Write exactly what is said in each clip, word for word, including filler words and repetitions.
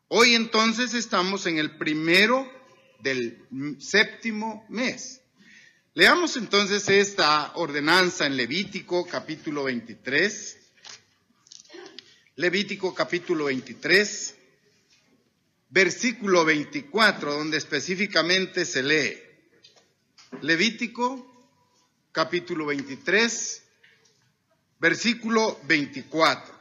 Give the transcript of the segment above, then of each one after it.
Hoy entonces estamos en el primero del séptimo mes. Leamos entonces esta ordenanza en Levítico capítulo veintitrés. Levítico capítulo veintitrés, versículo veinticuatro, donde específicamente se lee. Levítico capítulo veintitrés, versículo veinticuatro.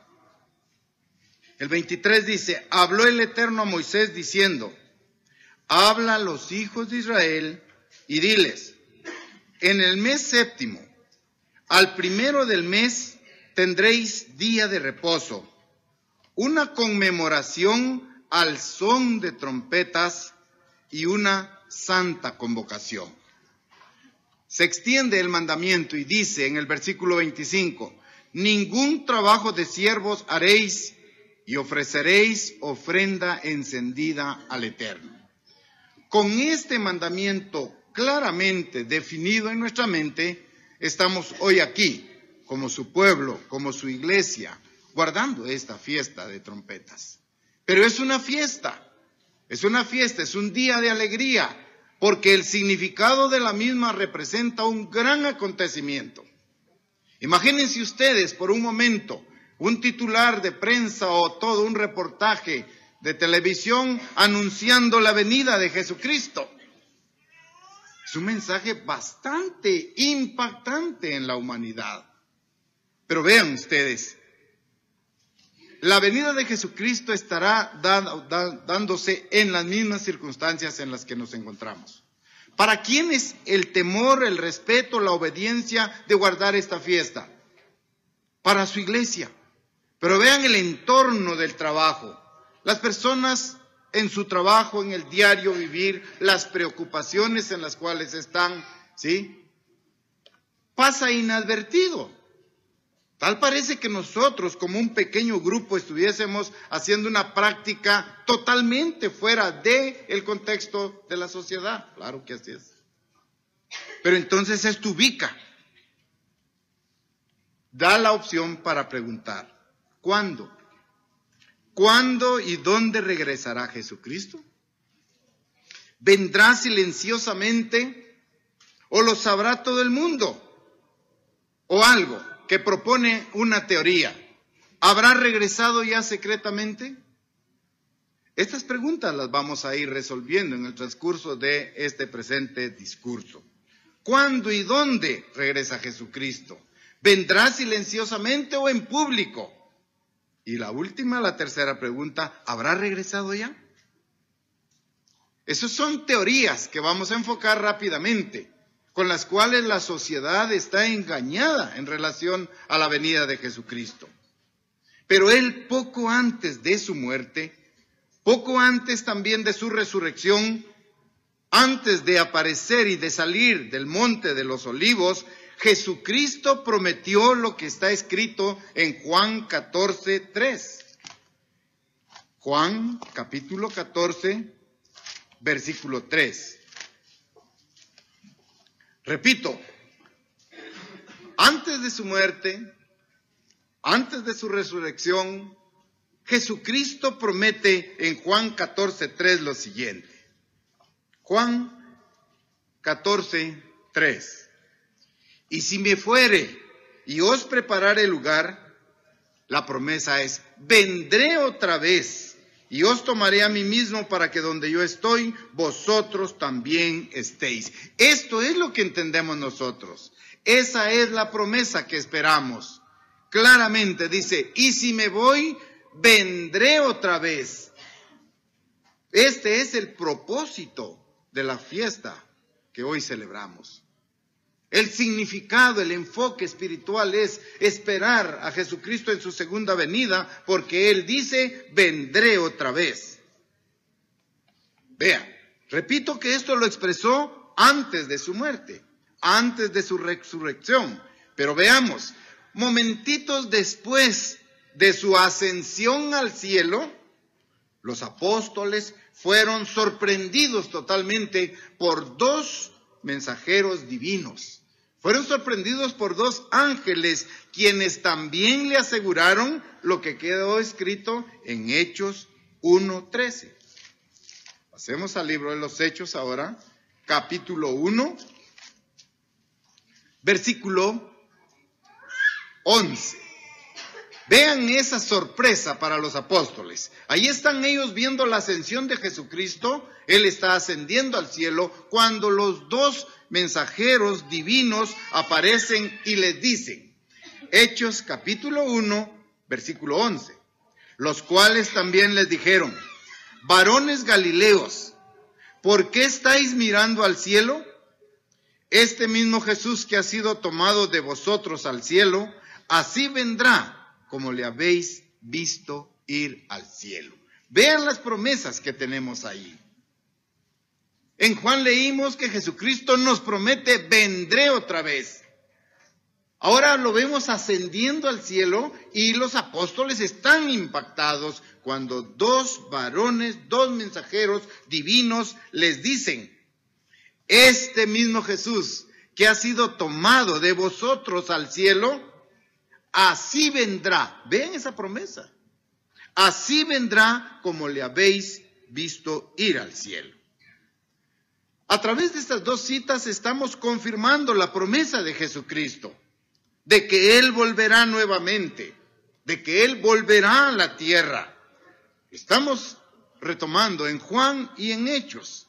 El veintitrés dice: habló el Eterno a Moisés diciendo: habla a los hijos de Israel y diles: en el mes séptimo, al primero del mes, tendréis día de reposo, una conmemoración al son de trompetas y una santa convocación. Se extiende el mandamiento y dice en el versículo veinticinco: ningún trabajo de siervos haréis y ofreceréis ofrenda encendida al Eterno. Con este mandamiento claramente definido en nuestra mente, estamos hoy aquí, como su pueblo, como su iglesia, guardando esta fiesta de trompetas. Pero es una fiesta, es una fiesta, es un día de alegría, porque el significado de la misma representa un gran acontecimiento. Imagínense ustedes por un momento un titular de prensa o todo un reportaje de televisión anunciando la venida de Jesucristo. Es un mensaje bastante impactante en la humanidad. Pero vean ustedes, la venida de Jesucristo estará da, da, dándose en las mismas circunstancias en las que nos encontramos. ¿Para quién es el temor, el respeto, la obediencia de guardar esta fiesta? Para su iglesia. Pero vean el entorno del trabajo. Las personas en su trabajo, en el diario vivir, las preocupaciones en las cuales están, ¿sí? Pasa inadvertido. Tal parece que nosotros, como un pequeño grupo, estuviésemos haciendo una práctica totalmente fuera del contexto de la sociedad. Claro que así es. Pero entonces esto ubica. Da la opción para preguntar: ¿cuándo? ¿Cuándo y dónde regresará Jesucristo? ¿Vendrá silenciosamente o lo sabrá todo el mundo? ¿O algo que propone una teoría? ¿Habrá regresado ya secretamente? Estas preguntas las vamos a ir resolviendo en el transcurso de este presente discurso. ¿Cuándo y dónde regresa Jesucristo? ¿Vendrá silenciosamente o en público? Y la última, la tercera pregunta: ¿habrá regresado ya? Esas son teorías que vamos a enfocar rápidamente, con las cuales la sociedad está engañada en relación a la venida de Jesucristo. Pero Él, poco antes de su muerte, poco antes también de su resurrección, antes de aparecer y de salir del monte de los olivos, Jesucristo prometió lo que está escrito en Juan catorce, tres. Juan capítulo catorce, versículo tres. Repito, antes de su muerte, antes de su resurrección, Jesucristo promete en Juan catorce, tres lo siguiente. Juan catorce, tres. Y si me fuere y os preparare lugar, la promesa es: vendré otra vez y os tomaré a mí mismo, para que donde yo estoy, vosotros también estéis. Esto es lo que entendemos nosotros. Esa es la promesa que esperamos. Claramente dice: y si me voy, vendré otra vez. Este es el propósito de la fiesta que hoy celebramos. El significado, el enfoque espiritual es esperar a Jesucristo en su segunda venida, porque Él dice: vendré otra vez. Vean, repito que esto lo expresó antes de su muerte, antes de su resurrección. Pero veamos, momentitos después de su ascensión al cielo, los apóstoles fueron sorprendidos totalmente por dos mensajeros divinos. Fueron sorprendidos por dos ángeles, quienes también le aseguraron lo que quedó escrito en Hechos uno trece. Pasemos al libro de los Hechos ahora, capítulo uno, versículo once. Vean esa sorpresa para los apóstoles. Ahí están ellos viendo la ascensión de Jesucristo. Él está ascendiendo al cielo cuando los dos mensajeros divinos aparecen y les dicen, Hechos capítulo uno, versículo once, los cuales también les dijeron, varones galileos, ¿por qué estáis mirando al cielo? Este mismo Jesús que ha sido tomado de vosotros al cielo, así vendrá como le habéis visto ir al cielo. Vean las promesas que tenemos ahí. En Juan leímos que Jesucristo nos promete, vendré otra vez. Ahora lo vemos ascendiendo al cielo y los apóstoles están impactados cuando dos varones, dos mensajeros divinos les dicen, este mismo Jesús que ha sido tomado de vosotros al cielo, así vendrá. Vean esa promesa. Así vendrá como le habéis visto ir al cielo. A través de estas dos citas estamos confirmando la promesa de Jesucristo, de que Él volverá nuevamente, de que Él volverá a la tierra. Estamos retomando en Juan y en Hechos.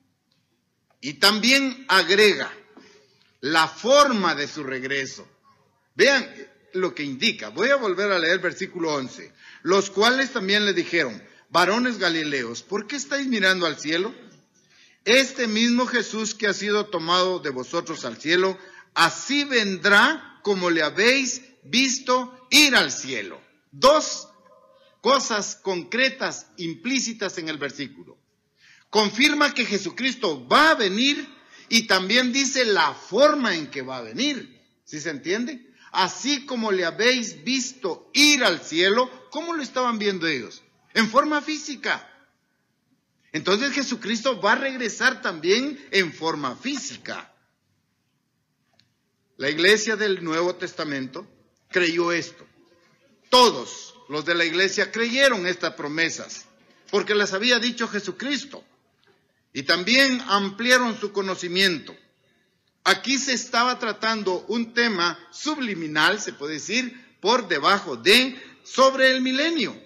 Y también agrega la forma de su regreso. Vean lo que indica. Voy a volver a leer versículo once. Los cuales también le dijeron, varones galileos, ¿por qué estáis mirando al cielo? Este mismo Jesús que ha sido tomado de vosotros al cielo, así vendrá como le habéis visto ir al cielo. Dos cosas concretas implícitas en el versículo. Confirma que Jesucristo va a venir y también dice la forma en que va a venir. ¿Sí se entiende? Así como le habéis visto ir al cielo, ¿cómo lo estaban viendo ellos? En forma física. Entonces Jesucristo va a regresar también en forma física. La iglesia del Nuevo Testamento creyó esto. Todos los de la iglesia creyeron estas promesas, porque las había dicho Jesucristo. Y también ampliaron su conocimiento. Aquí se estaba tratando un tema subliminal, se puede decir, por debajo de, sobre el milenio.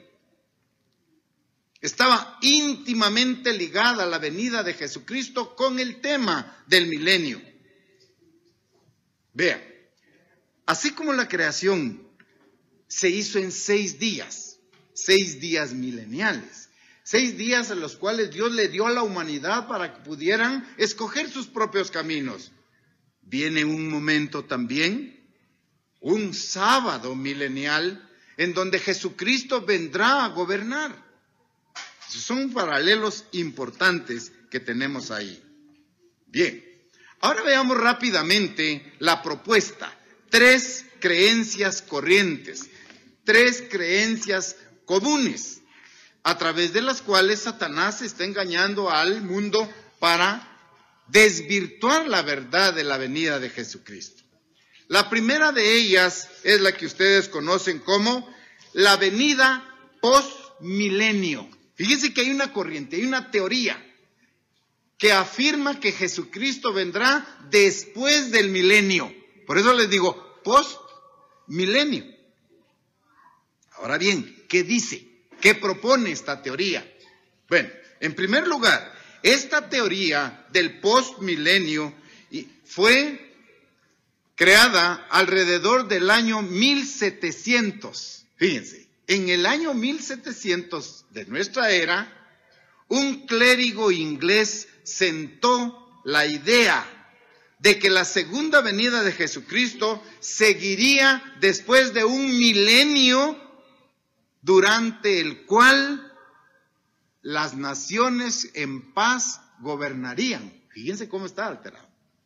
Estaba íntimamente ligada la venida de Jesucristo con el tema del milenio. Vean, así como la creación se hizo en seis días, seis días mileniales, seis días en los cuales Dios le dio a la humanidad para que pudieran escoger sus propios caminos. Viene un momento también, un sábado milenial, en donde Jesucristo vendrá a gobernar. Son paralelos importantes que tenemos ahí. Bien, ahora veamos rápidamente la propuesta. Tres creencias corrientes, tres creencias comunes, a través de las cuales Satanás está engañando al mundo para desvirtuar la verdad de la venida de Jesucristo. La primera de ellas es la que ustedes conocen como la venida post-milenio. Fíjense que hay una corriente, hay una teoría que afirma que Jesucristo vendrá después del milenio. Por eso les digo, post-milenio. Ahora bien, ¿qué dice? ¿Qué propone esta teoría? Bueno, en primer lugar, esta teoría del post-milenio fue creada alrededor del año mil setecientos. Fíjense, en el año mil setecientos de nuestra era, un clérigo inglés sentó la idea de que la segunda venida de Jesucristo seguiría después de un milenio durante el cual las naciones en paz gobernarían. Fíjense cómo está alterado.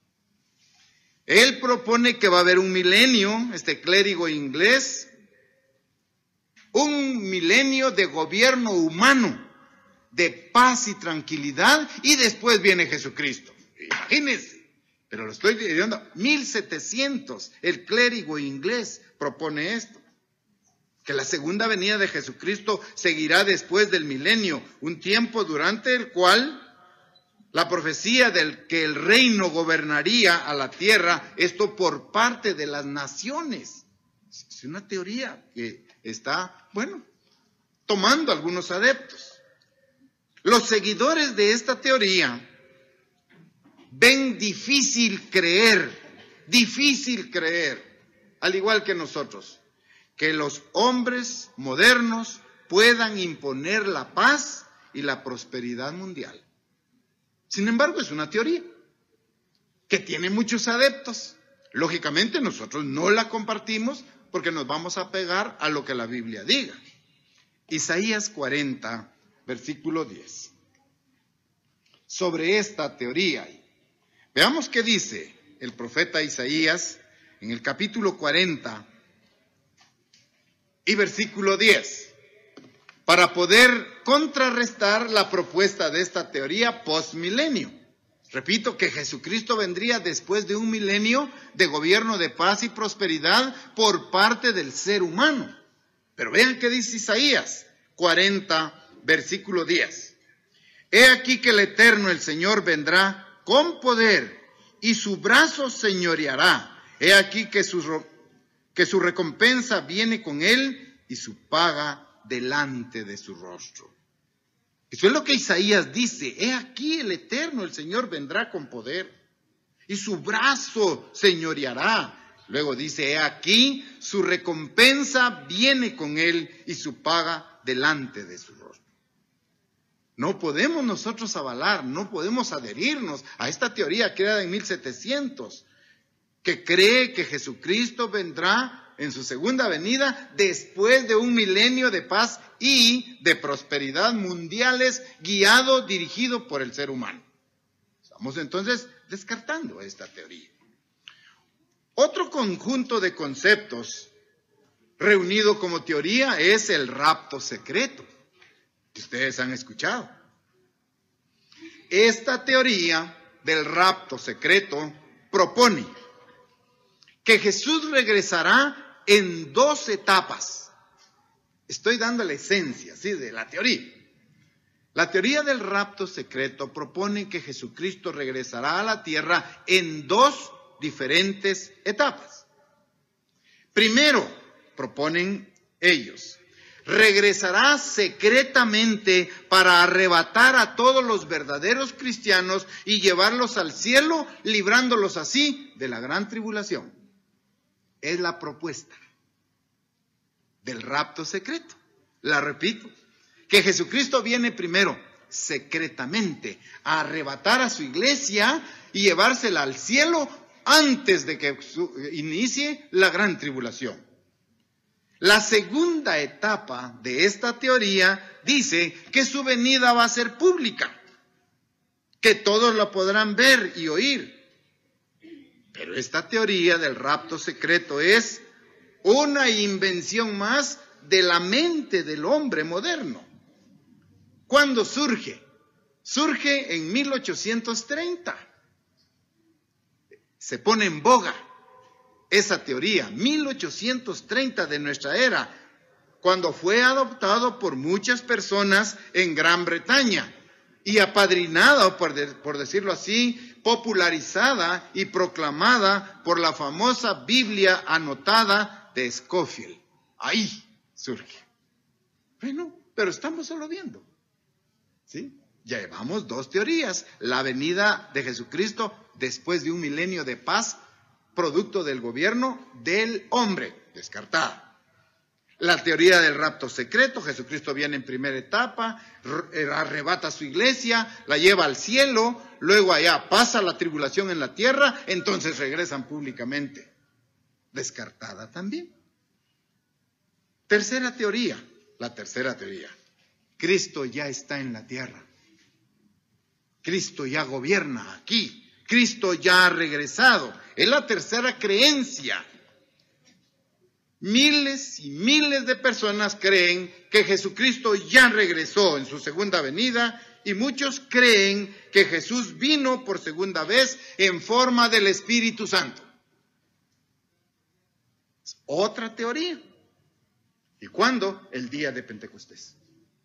Él propone que va a haber un milenio, este clérigo inglés, un milenio de gobierno humano, de paz y tranquilidad, y después viene Jesucristo. Imagínense, pero lo estoy diciendo, mil setecientos, el clérigo inglés propone esto. que la segunda venida de Jesucristo seguirá después del milenio, un tiempo durante el cual la profecía del que el reino gobernaría a la tierra, esto por parte de las naciones. Es una teoría que está, bueno, tomando algunos adeptos. Los seguidores de esta teoría ven difícil creer, difícil creer, al igual que nosotros, que los hombres modernos puedan imponer la paz y la prosperidad mundial. Sin embargo, es una teoría que tiene muchos adeptos. Lógicamente, nosotros no la compartimos porque nos vamos a pegar a lo que la Biblia diga. Isaías cuarenta, versículo diez. Sobre esta teoría, veamos qué dice el profeta Isaías en el capítulo cuarenta y versículo diez, para poder contrarrestar la propuesta de esta teoría postmilenio. Repito que Jesucristo vendría después de un milenio de gobierno de paz y prosperidad por parte del ser humano. Pero vean qué dice Isaías cuarenta, versículo diez. He aquí que el Eterno, el Señor, vendrá con poder y su brazo señoreará. He aquí que su, que su recompensa viene con él y su paga delante de su rostro. Eso es lo que Isaías dice. He aquí el Eterno, el Señor, vendrá con poder y su brazo señoreará. Luego dice, he aquí su recompensa viene con él y su paga delante de su rostro. No podemos nosotros avalar, no podemos adherirnos a esta teoría creada en mil setecientos, que cree que Jesucristo vendrá en su segunda venida después de un milenio de paz y de prosperidad mundiales guiado, dirigido por el ser humano. Estamos entonces descartando esta teoría. Otro conjunto de conceptos reunido como teoría es el rapto secreto, que ustedes han escuchado. Esta teoría del rapto secreto propone que Jesús regresará en dos etapas. Estoy dando la esencia, ¿sí?, de la teoría. La teoría del rapto secreto propone que Jesucristo regresará a la tierra en dos diferentes etapas. Primero, proponen ellos, regresará secretamente para arrebatar a todos los verdaderos cristianos y llevarlos al cielo, librándolos así de la gran tribulación. Es la propuesta del rapto secreto. La repito, que Jesucristo viene primero secretamente a arrebatar a su iglesia y llevársela al cielo antes de que inicie la gran tribulación. La segunda etapa de esta teoría dice que su venida va a ser pública, que todos la podrán ver y oír. Pero esta teoría del rapto secreto es una invención más de la mente del hombre moderno. ¿Cuándo surge? Surge en mil ochocientos treinta. Se pone en boga esa teoría, mil ochocientos treinta de nuestra era, cuando fue adoptado por muchas personas en Gran Bretaña y apadrinada, por, de, por decirlo así, popularizada y proclamada por la famosa Biblia anotada de Scofield. Ahí surge. Bueno, pero estamos solo viendo, ¿sí? Ya llevamos dos teorías. La venida de Jesucristo después de un milenio de paz, producto del gobierno del hombre, descartada. La teoría del rapto secreto, Jesucristo viene en primera etapa, arrebata a su iglesia, la lleva al cielo, luego allá pasa la tribulación en la tierra, entonces regresan públicamente. Descartada también. Tercera teoría, la tercera teoría. Cristo ya está en la tierra. Cristo ya gobierna aquí. Cristo ya ha regresado. Es la tercera creencia. Miles y miles de personas creen que Jesucristo ya regresó en su segunda venida y muchos creen que Jesús vino por segunda vez en forma del Espíritu Santo. Es otra teoría. Y cuándo? El día de Pentecostés.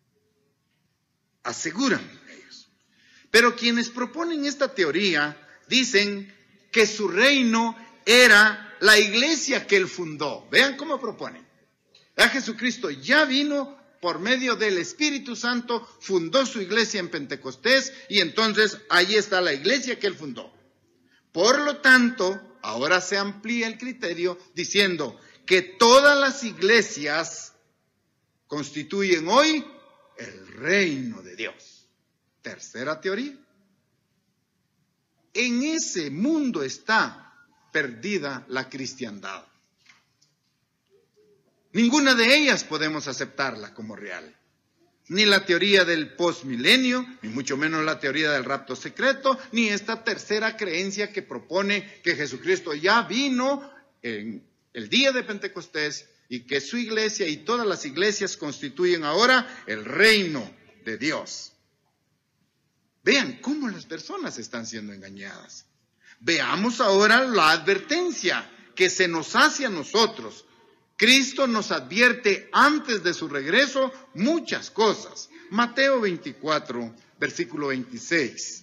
Aseguran ellos. Pero quienes proponen esta teoría dicen que su reino era la iglesia que él fundó. Vean cómo proponen. A Jesucristo ya vino por medio del Espíritu Santo, fundó su iglesia en Pentecostés y entonces ahí está la iglesia que él fundó. Por lo tanto, ahora se amplía el criterio diciendo que todas las iglesias constituyen hoy el reino de Dios. Tercera teoría. En ese mundo está perdida la cristiandad. Ninguna de ellas podemos aceptarla como real. Ni la teoría del postmilenio, ni mucho menos la teoría del rapto secreto, ni esta tercera creencia que propone que Jesucristo ya vino en el día de Pentecostés y que su iglesia y todas las iglesias constituyen ahora el reino de Dios. Vean cómo las personas están siendo engañadas. Veamos ahora la advertencia que se nos hace a nosotros. Cristo nos advierte antes de su regreso muchas cosas. Mateo veinticuatro, versículo veintiséis.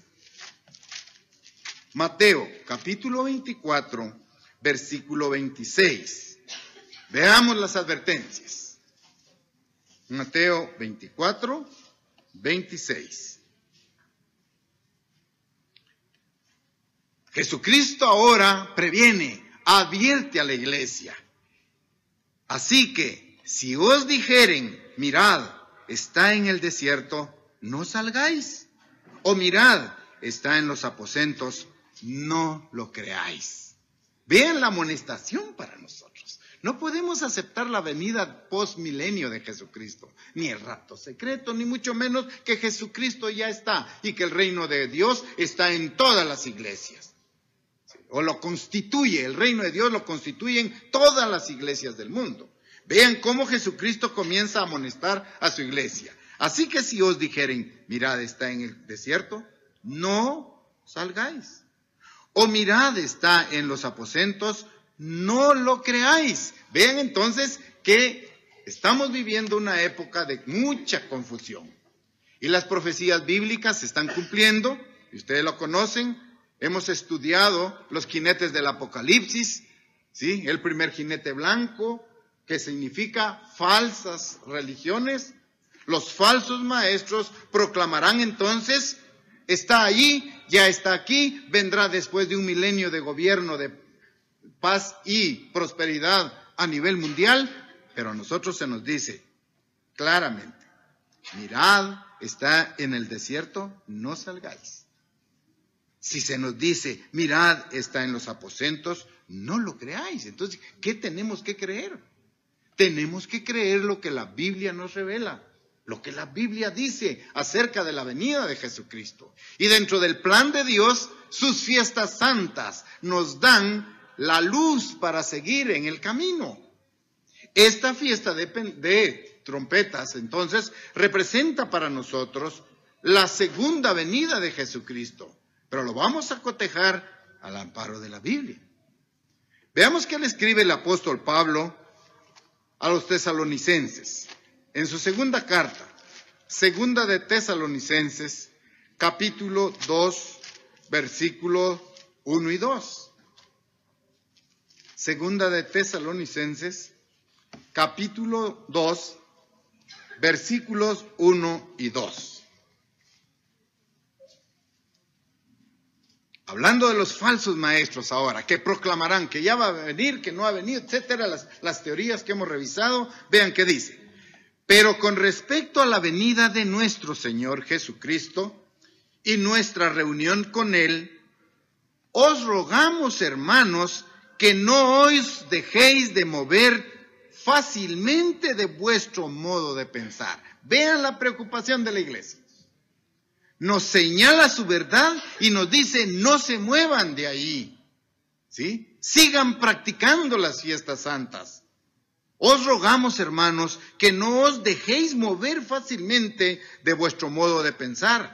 Mateo, capítulo veinticuatro, versículo veintiséis. Veamos las advertencias. Mateo veinticuatro, veintiséis. Jesucristo ahora previene, advierte a la iglesia. Así que, si os dijeren, mirad, está en el desierto, no salgáis. O mirad, está en los aposentos, no lo creáis. Vean la amonestación para nosotros. No podemos aceptar la venida postmilenio de Jesucristo, ni el rapto secreto, ni mucho menos que Jesucristo ya está y que el reino de Dios está en todas las iglesias. O lo constituye, el reino de Dios lo constituyen todas las iglesias del mundo. Vean cómo Jesucristo comienza a amonestar a su iglesia. Así que si os dijeren, mirad, está en el desierto, no salgáis. O mirad, está en los aposentos, no lo creáis. Vean entonces que estamos viviendo una época de mucha confusión. Y las profecías bíblicas se están cumpliendo, y ustedes lo conocen. Hemos estudiado los jinetes del Apocalipsis, ¿sí? El primer jinete blanco, que significa falsas religiones. Los falsos maestros proclamarán entonces, está allí, ya está aquí, vendrá después de un milenio de gobierno, de paz y prosperidad a nivel mundial, pero a nosotros se nos dice claramente, mirad, está en el desierto, no salgáis. Si se nos dice, mirad, está en los aposentos, no lo creáis. Entonces, ¿qué tenemos que creer? Tenemos que creer lo que la Biblia nos revela, lo que la Biblia dice acerca de la venida de Jesucristo. Y dentro del plan de Dios, sus fiestas santas nos dan la luz para seguir en el camino. Esta fiesta de, de trompetas, entonces, representa para nosotros la segunda venida de Jesucristo. Pero lo vamos a cotejar al amparo de la Biblia. Veamos qué le escribe el apóstol Pablo a los tesalonicenses. En su segunda carta, segunda de Tesalonicenses, capítulo dos, versículos uno y dos. Segunda de Tesalonicenses, capítulo dos, versículos uno y dos. Hablando de los falsos maestros ahora, que proclamarán que ya va a venir, que no ha venido, etcétera, las, las teorías que hemos revisado, vean qué dice. Pero con respecto a la venida de nuestro Señor Jesucristo y nuestra reunión con Él, os rogamos, hermanos, que no os dejéis de mover fácilmente de vuestro modo de pensar. Vean la preocupación de la iglesia. Nos señala su verdad y nos dice, no se muevan de ahí, ¿sí? Sigan practicando las fiestas santas. Os rogamos, hermanos, que no os dejéis mover fácilmente de vuestro modo de pensar.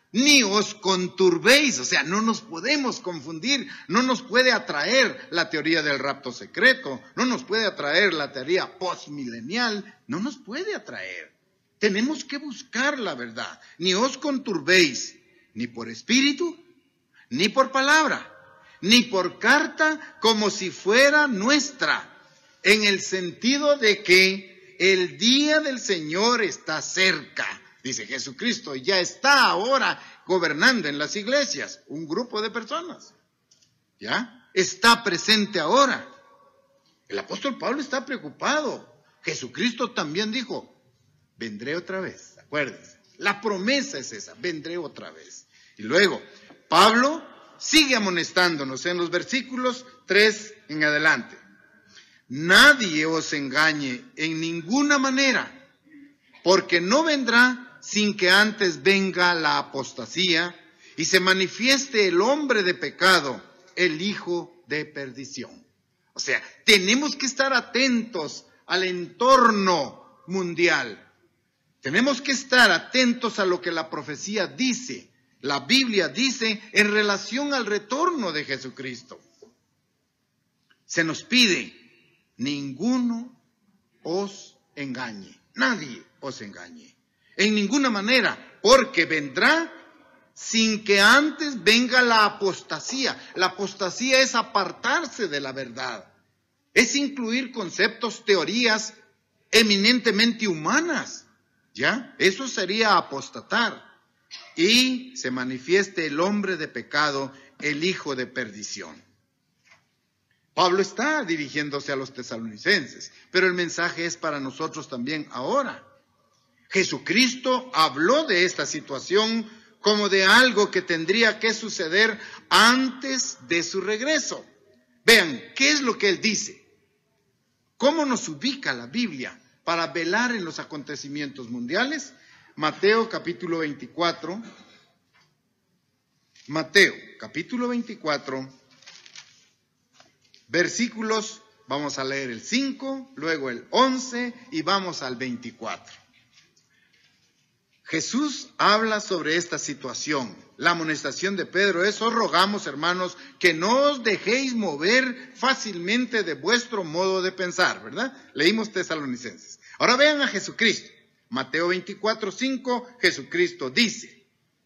ni os conturbéis, o sea, no nos podemos confundir, no nos puede atraer la teoría del rapto secreto, no nos puede atraer la teoría postmilenial, no nos puede atraer. Tenemos que buscar la verdad, ni os conturbéis, ni por espíritu, ni por palabra, ni por carta como si fuera nuestra, en el sentido de que el día del Señor está cerca. Dice Jesucristo, ya está ahora gobernando en las iglesias, un grupo de personas, ¿ya? Está presente ahora. El apóstol Pablo está preocupado. Jesucristo también dijo, vendré otra vez, acuérdense. La promesa es esa, vendré otra vez. Y luego, Pablo sigue amonestándonos en los versículos tres en adelante. Nadie os engañe en ninguna manera, porque no vendrá sin que antes venga la apostasía y se manifieste el hombre de pecado, el hijo de perdición. O sea, tenemos que estar atentos al entorno mundial. Tenemos que estar atentos a lo que la profecía dice, la Biblia dice en relación al retorno de Jesucristo. Se nos pide, ninguno os engañe, nadie os engañe. En ninguna manera, porque vendrá sin que antes venga la apostasía. La apostasía es apartarse de la verdad, es incluir conceptos, teorías eminentemente humanas, ¿ya? Eso sería apostatar. Y se manifieste el hombre de pecado, el hijo de perdición. Pablo está dirigiéndose a los tesalonicenses, pero el mensaje es para nosotros también ahora. Jesucristo habló de esta situación como de algo que tendría que suceder antes de su regreso. Vean, ¿qué es lo que él dice? ¿Cómo nos ubica la Biblia para velar en los acontecimientos mundiales? Mateo capítulo veinticuatro. Mateo capítulo veinticuatro, versículos, vamos a leer el cinco, luego el once y vamos al veinticuatro. Jesús habla sobre esta situación. La amonestación de Pedro es: os rogamos, hermanos, que no os dejéis mover fácilmente de vuestro modo de pensar, ¿verdad? Leímos Tesalonicenses. Ahora vean a Jesucristo. Mateo veinticuatro, cinco, Jesucristo dice: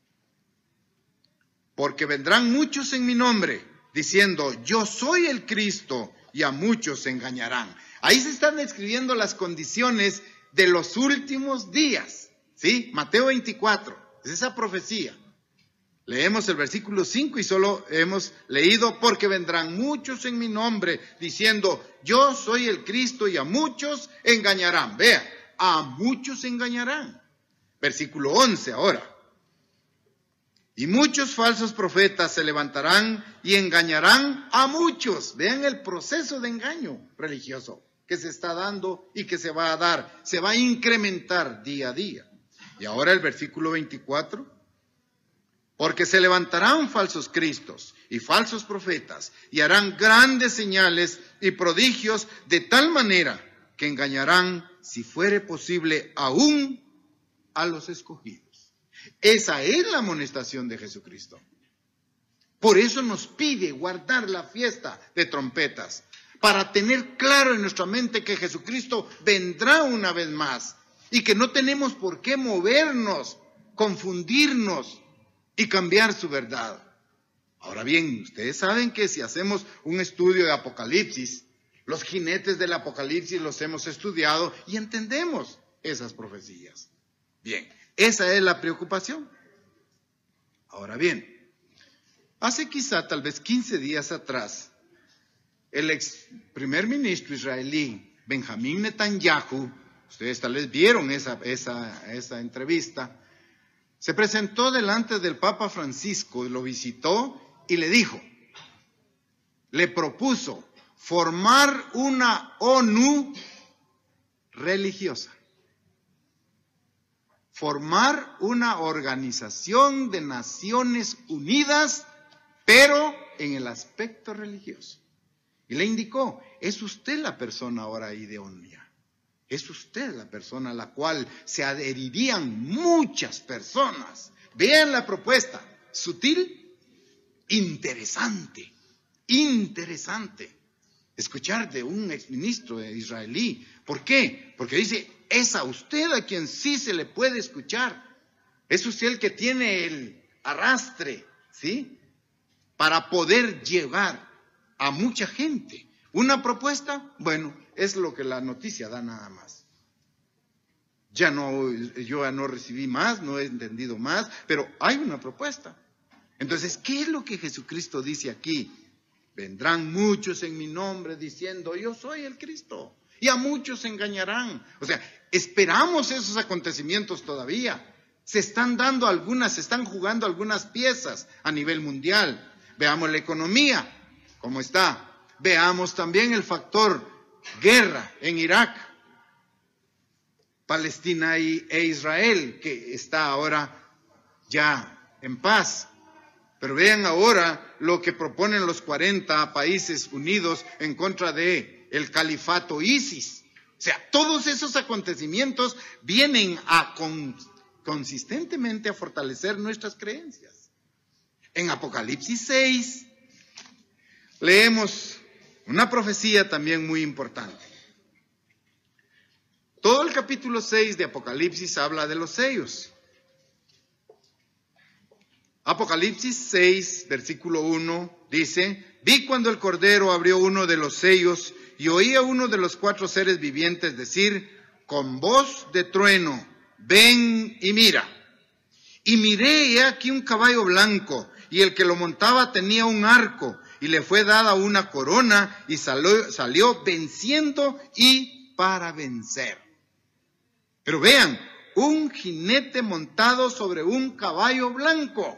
porque vendrán muchos en mi nombre, diciendo, yo soy el Cristo, y a muchos se engañarán. Ahí se están describiendo las condiciones de los últimos días. ¿Sí? Mateo veinticuatro, es esa profecía. Leemos el versículo cinco y solo hemos leído, porque vendrán muchos en mi nombre, diciendo, yo soy el Cristo, y a muchos engañarán. Vea, a muchos engañarán. Versículo once ahora. Y muchos falsos profetas se levantarán y engañarán a muchos. Vean el proceso de engaño religioso que se está dando y que se va a dar. Se va a incrementar día a día. Y ahora el versículo veinticuatro, porque se levantarán falsos cristos y falsos profetas y harán grandes señales y prodigios de tal manera que engañarán, si fuere posible, aún a los escogidos. Esa es la amonestación de Jesucristo. Por eso nos pide guardar la fiesta de trompetas, para tener claro en nuestra mente que Jesucristo vendrá una vez más. Y que no tenemos por qué movernos, confundirnos y cambiar su verdad. Ahora bien, ustedes saben que si hacemos un estudio de Apocalipsis, los jinetes del Apocalipsis los hemos estudiado y entendemos esas profecías. Bien, esa es la preocupación. Ahora bien, hace quizá tal vez quince días atrás, el ex primer ministro israelí, Benjamín Netanyahu, ustedes tal vez vieron esa, esa, esa entrevista, se presentó delante del Papa Francisco, lo visitó y le dijo, le propuso formar una ONU religiosa, formar una organización de Naciones Unidas, pero en el aspecto religioso. Y le indicó, es usted la persona ahora idónea. Es usted la persona a la cual se adherirían muchas personas, Vean la propuesta, sutil, interesante, interesante. Escuchar de un exministro israelí. ¿Por qué? Porque dice, es a usted a quien sí se le puede escuchar. Es usted el que tiene el arrastre, ¿sí? Para poder llevar a mucha gente. Una propuesta, bueno, es lo que la noticia da nada más. Ya no, yo ya no recibí más, no he entendido más, pero hay una propuesta. Entonces, ¿qué es lo que Jesucristo dice aquí? Vendrán muchos en mi nombre diciendo, yo soy el Cristo, y a muchos se engañarán. O sea, esperamos esos acontecimientos todavía. Se están dando algunas, se están jugando algunas piezas a nivel mundial. Veamos la economía, cómo está. Veamos también el factor guerra en Irak, Palestina y, e Israel, que está ahora ya en paz. Pero vean ahora lo que proponen los cuarenta países unidos en contra de el califato ISIS. O sea, todos esos acontecimientos vienen a con, consistentemente a fortalecer nuestras creencias. En Apocalipsis seis leemos una profecía también muy importante. Todo el capítulo seis de Apocalipsis habla de los sellos. Apocalipsis seis, versículo uno, dice, vi cuando el Cordero abrió uno de los sellos y oí a uno de los cuatro seres vivientes decir, con voz de trueno, ven y mira. Y miré, y he aquí un caballo blanco, y el que lo montaba tenía un arco, y le fue dada una corona, y salió, salió venciendo y para vencer. Pero vean, un jinete montado sobre un caballo blanco.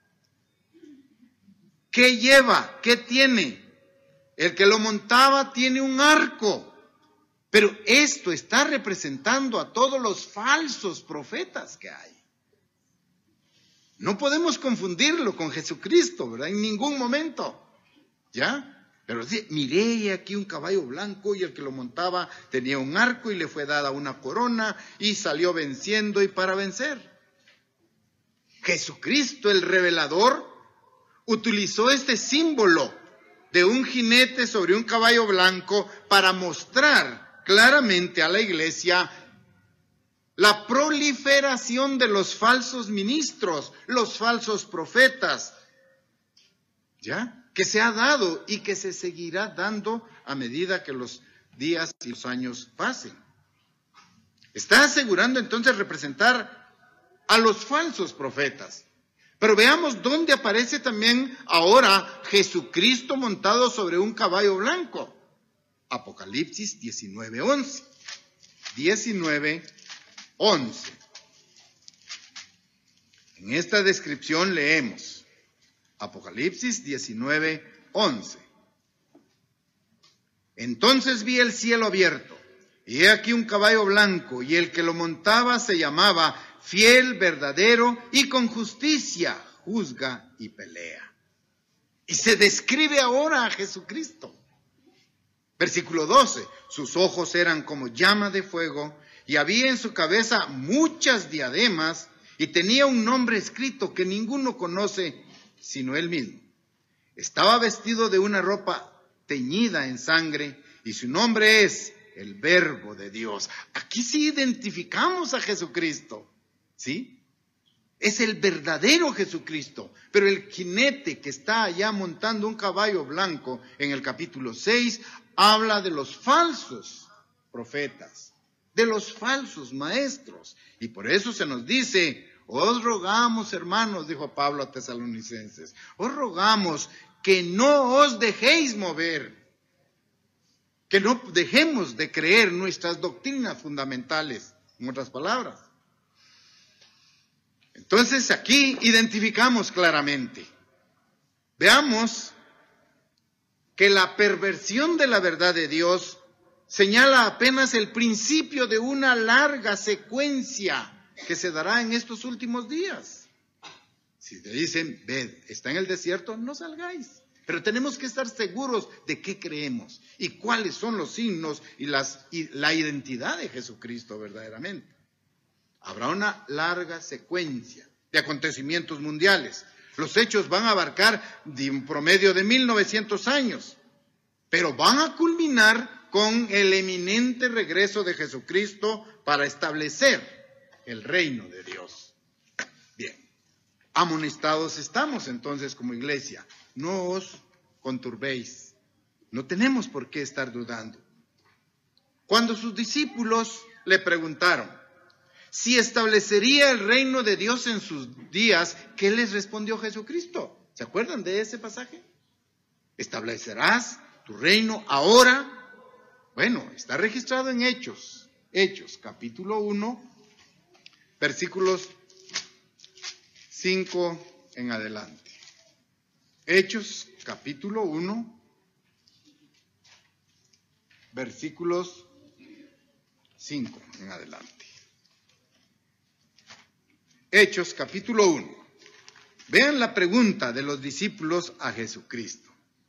¿Qué lleva? ¿Qué tiene? El que lo montaba tiene un arco. Pero esto está representando a todos los falsos profetas que hay. No podemos confundirlo con Jesucristo, ¿verdad? En ningún momento. ¿Ya? Pero sí, miré aquí un caballo blanco y el que lo montaba tenía un arco y le fue dada una corona y salió venciendo y para vencer. Jesucristo, el revelador, utilizó este símbolo de un jinete sobre un caballo blanco para mostrar claramente a la iglesia la proliferación de los falsos ministros, los falsos profetas, ¿ya? Que se ha dado y que se seguirá dando a medida que los días y los años pasen. Está asegurando entonces representar a los falsos profetas. Pero veamos dónde aparece también ahora Jesucristo montado sobre un caballo blanco. Apocalipsis diecinueve once. diecinueve once. En esta descripción leemos Apocalipsis diecinueve once. Entonces vi el cielo abierto, y he aquí un caballo blanco, y el que lo montaba se llamaba Fiel, Verdadero, y con justicia juzga y pelea. Y se describe ahora a Jesucristo. Versículo doce, sus ojos eran como llama de fuego, y había en su cabeza muchas diademas, y tenía un nombre escrito que ninguno conoce sino él mismo. Estaba vestido de una ropa teñida en sangre, y su nombre es el Verbo de Dios. Aquí sí identificamos a Jesucristo, ¿sí? Es el verdadero Jesucristo, pero el jinete que está allá montando un caballo blanco en el capítulo seis, habla de los falsos profetas, de los falsos maestros, y por eso se nos dice, os rogamos, hermanos, dijo Pablo a Tesalonicenses, os rogamos que no os dejéis mover, que no dejemos de creer nuestras doctrinas fundamentales, en otras palabras. Entonces aquí identificamos claramente, veamos que la perversión de la verdad de Dios señala apenas el principio de una larga secuencia que se dará en estos últimos días. Si te dicen, ved, está en el desierto, no salgáis. Pero tenemos que estar seguros de qué creemos y cuáles son los signos y, las, y la identidad de Jesucristo verdaderamente. Habrá una larga secuencia de acontecimientos mundiales. Los hechos van a abarcar de un promedio de mil novecientos años, pero van a culminar con el eminente regreso de Jesucristo para establecer el reino de Dios. Bien, amonestados estamos entonces como iglesia, no os conturbéis, no tenemos por qué estar dudando. Cuando sus discípulos le preguntaron si establecería el reino de Dios en sus días, ¿qué les respondió Jesucristo? ¿Se acuerdan de ese pasaje? ¿Establecerás tu reino ahora? Bueno, está registrado en Hechos, Hechos capítulo uno, versículos cinco en adelante. Hechos capítulo uno, versículos cinco en adelante. Hechos capítulo uno. Vean la pregunta de los discípulos a Jesucristo.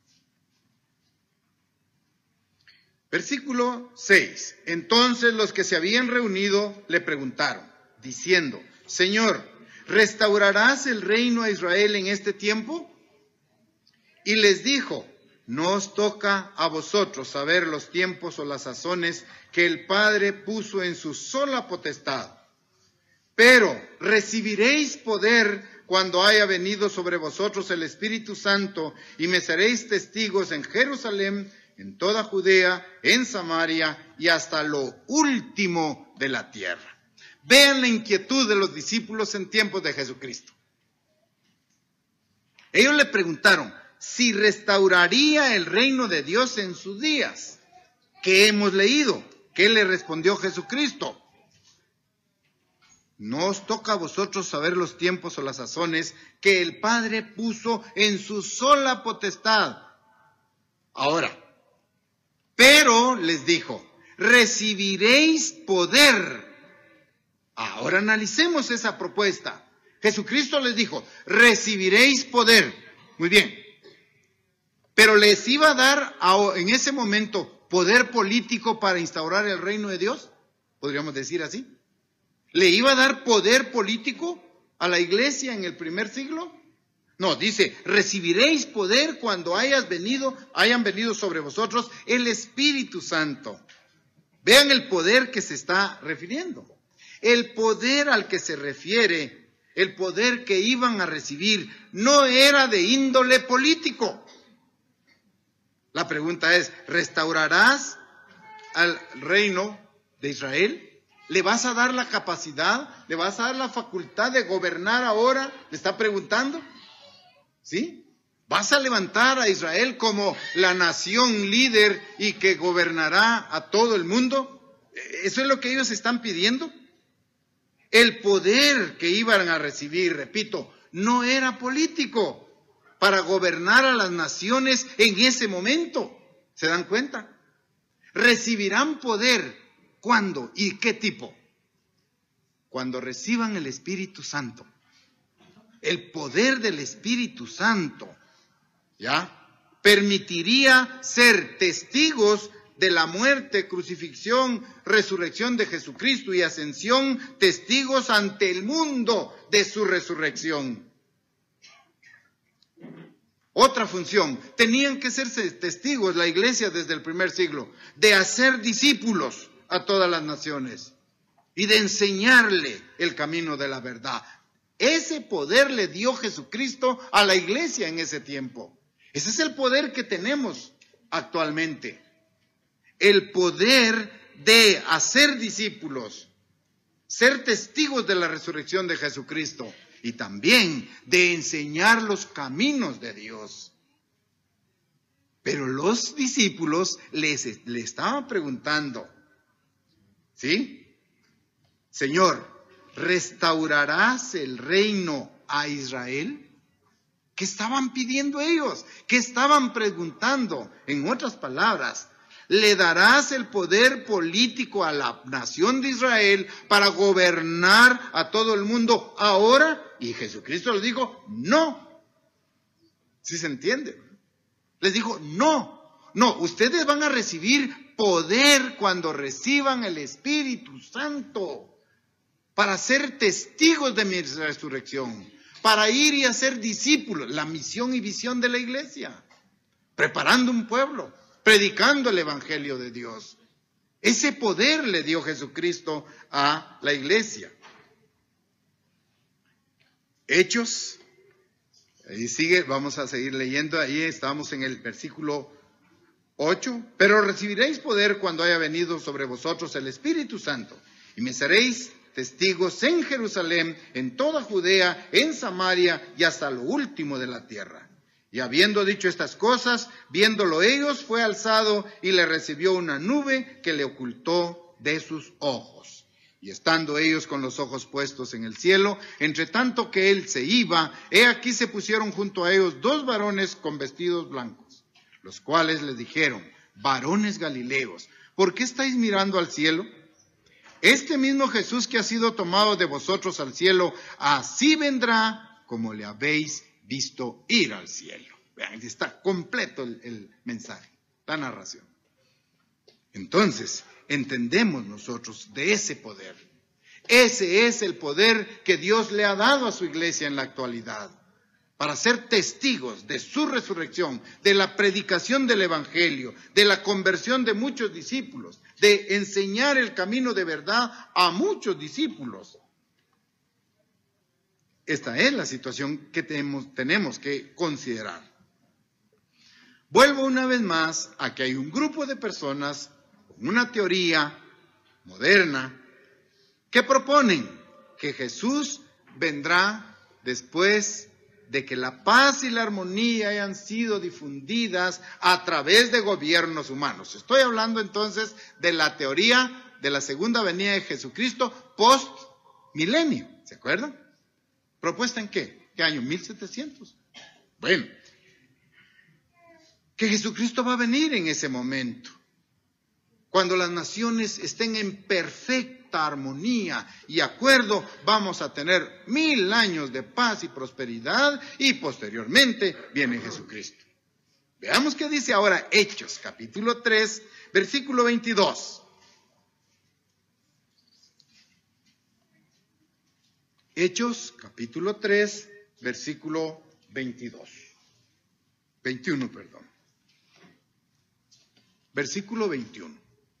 Versículo seis. Entonces los que se habían reunido le preguntaron, diciendo, Señor, ¿restaurarás el reino a Israel en este tiempo? Y les dijo, no os toca a vosotros saber los tiempos o las sazones que el Padre puso en su sola potestad. Pero recibiréis poder cuando haya venido sobre vosotros el Espíritu Santo, y me seréis testigos en Jerusalén, en toda Judea, en Samaria y hasta lo último de la tierra. Vean la inquietud de los discípulos en tiempos de Jesucristo. Ellos le preguntaron si restauraría el reino de Dios en sus días. ¿Qué hemos leído? ¿Qué le respondió Jesucristo? No os toca a vosotros saber los tiempos o las sazones que el Padre puso en su sola potestad. Ahora, pero les dijo, recibiréis poder. Ahora analicemos esa propuesta. Jesucristo les dijo, recibiréis poder. Muy bien. Pero les iba a dar en ese momento poder político para instaurar el reino de Dios. ¿Podríamos decir así? ¿Le iba a dar poder político a la iglesia en el primer siglo? No, dice, recibiréis poder cuando hayas venido, hayan venido sobre vosotros el Espíritu Santo. Vean el poder que se está refiriendo. El poder al que se refiere, el poder que iban a recibir, no era de índole político. La pregunta es, ¿restaurarás al reino de Israel? ¿Le vas a dar la capacidad? ¿Le vas a dar la facultad de gobernar ahora? ¿Le está preguntando? ¿Sí? ¿Vas a levantar a Israel como la nación líder y que gobernará a todo el mundo? ¿Eso es lo que ellos están pidiendo? El poder que iban a recibir, repito, no era político para gobernar a las naciones en ese momento. ¿Se dan cuenta? Recibirán poder. ¿Cuándo y qué tipo? Cuando reciban el Espíritu Santo. El poder del Espíritu Santo, ¿ya? Permitiría ser testigos de la muerte, crucifixión, resurrección de Jesucristo y ascensión, testigos ante el mundo de su resurrección. Otra función, tenían que ser testigos la iglesia desde el primer siglo, de hacer discípulos a todas las naciones y de enseñarle el camino de la verdad. Ese poder le dio Jesucristo a la iglesia en ese tiempo. Ese es el poder que tenemos actualmente. El poder de hacer discípulos, ser testigos de la resurrección de Jesucristo y también de enseñar los caminos de Dios. Pero los discípulos les, le estaban preguntando, ¿sí? Señor, ¿restaurarás el reino a Israel? ¿Qué estaban pidiendo ellos? ¿Qué estaban preguntando? En otras palabras, ¿le darás el poder político a la nación de Israel para gobernar a todo el mundo ahora? Y Jesucristo les dijo, no. ¿Sí se entiende? Les dijo, no, no, ustedes van a recibir poder cuando reciban el Espíritu Santo. para ser testigos de mi resurrección, para ir y hacer discípulos, la misión y visión de la iglesia, preparando un pueblo, predicando el evangelio de Dios. Ese poder le dio Jesucristo a la iglesia. Hechos, ahí sigue, vamos a seguir leyendo, ahí estamos en el versículo ocho. Pero recibiréis poder cuando haya venido sobre vosotros el Espíritu Santo, y me seréis testigos en Jerusalén, en toda Judea, en Samaria y hasta lo último de la tierra. Y habiendo dicho estas cosas, viéndolo ellos, fue alzado y le recibió una nube que le ocultó de sus ojos. Y estando ellos con los ojos puestos en el cielo, entre tanto que él se iba, he aquí se pusieron junto a ellos dos varones con vestidos blancos, los cuales les dijeron: varones galileos, ¿por qué estáis mirando al cielo? Este mismo Jesús que ha sido tomado de vosotros al cielo, así vendrá como le habéis visto ir al cielo. Vean, está completo el, el mensaje, la narración. Entonces, entendemos nosotros de ese poder. Ese es el poder que Dios le ha dado a su iglesia en la actualidad, para ser testigos de su resurrección, de la predicación del evangelio, de la conversión de muchos discípulos, de enseñar el camino de verdad a muchos discípulos. Esta es la situación que tenemos, tenemos que considerar. Vuelvo una vez más a que hay un grupo de personas con una teoría moderna que proponen que Jesús vendrá después de que la paz y la armonía hayan sido difundidas a través de gobiernos humanos. Estoy hablando entonces de la teoría de la segunda venida de Jesucristo post-milenio, ¿se acuerdan? ¿Propuesta en qué? ¿Qué año? mil setecientos. Bueno, que Jesucristo va a venir en ese momento, cuando las naciones estén en perfecta armonía y acuerdo, vamos a tener mil años de paz y prosperidad, y posteriormente viene Jesucristo. Veamos qué dice ahora Hechos, capítulo tres, versículo veintidós. Hechos, capítulo tres, versículo veintidós. veintiuno, perdón. Versículo veintiuno.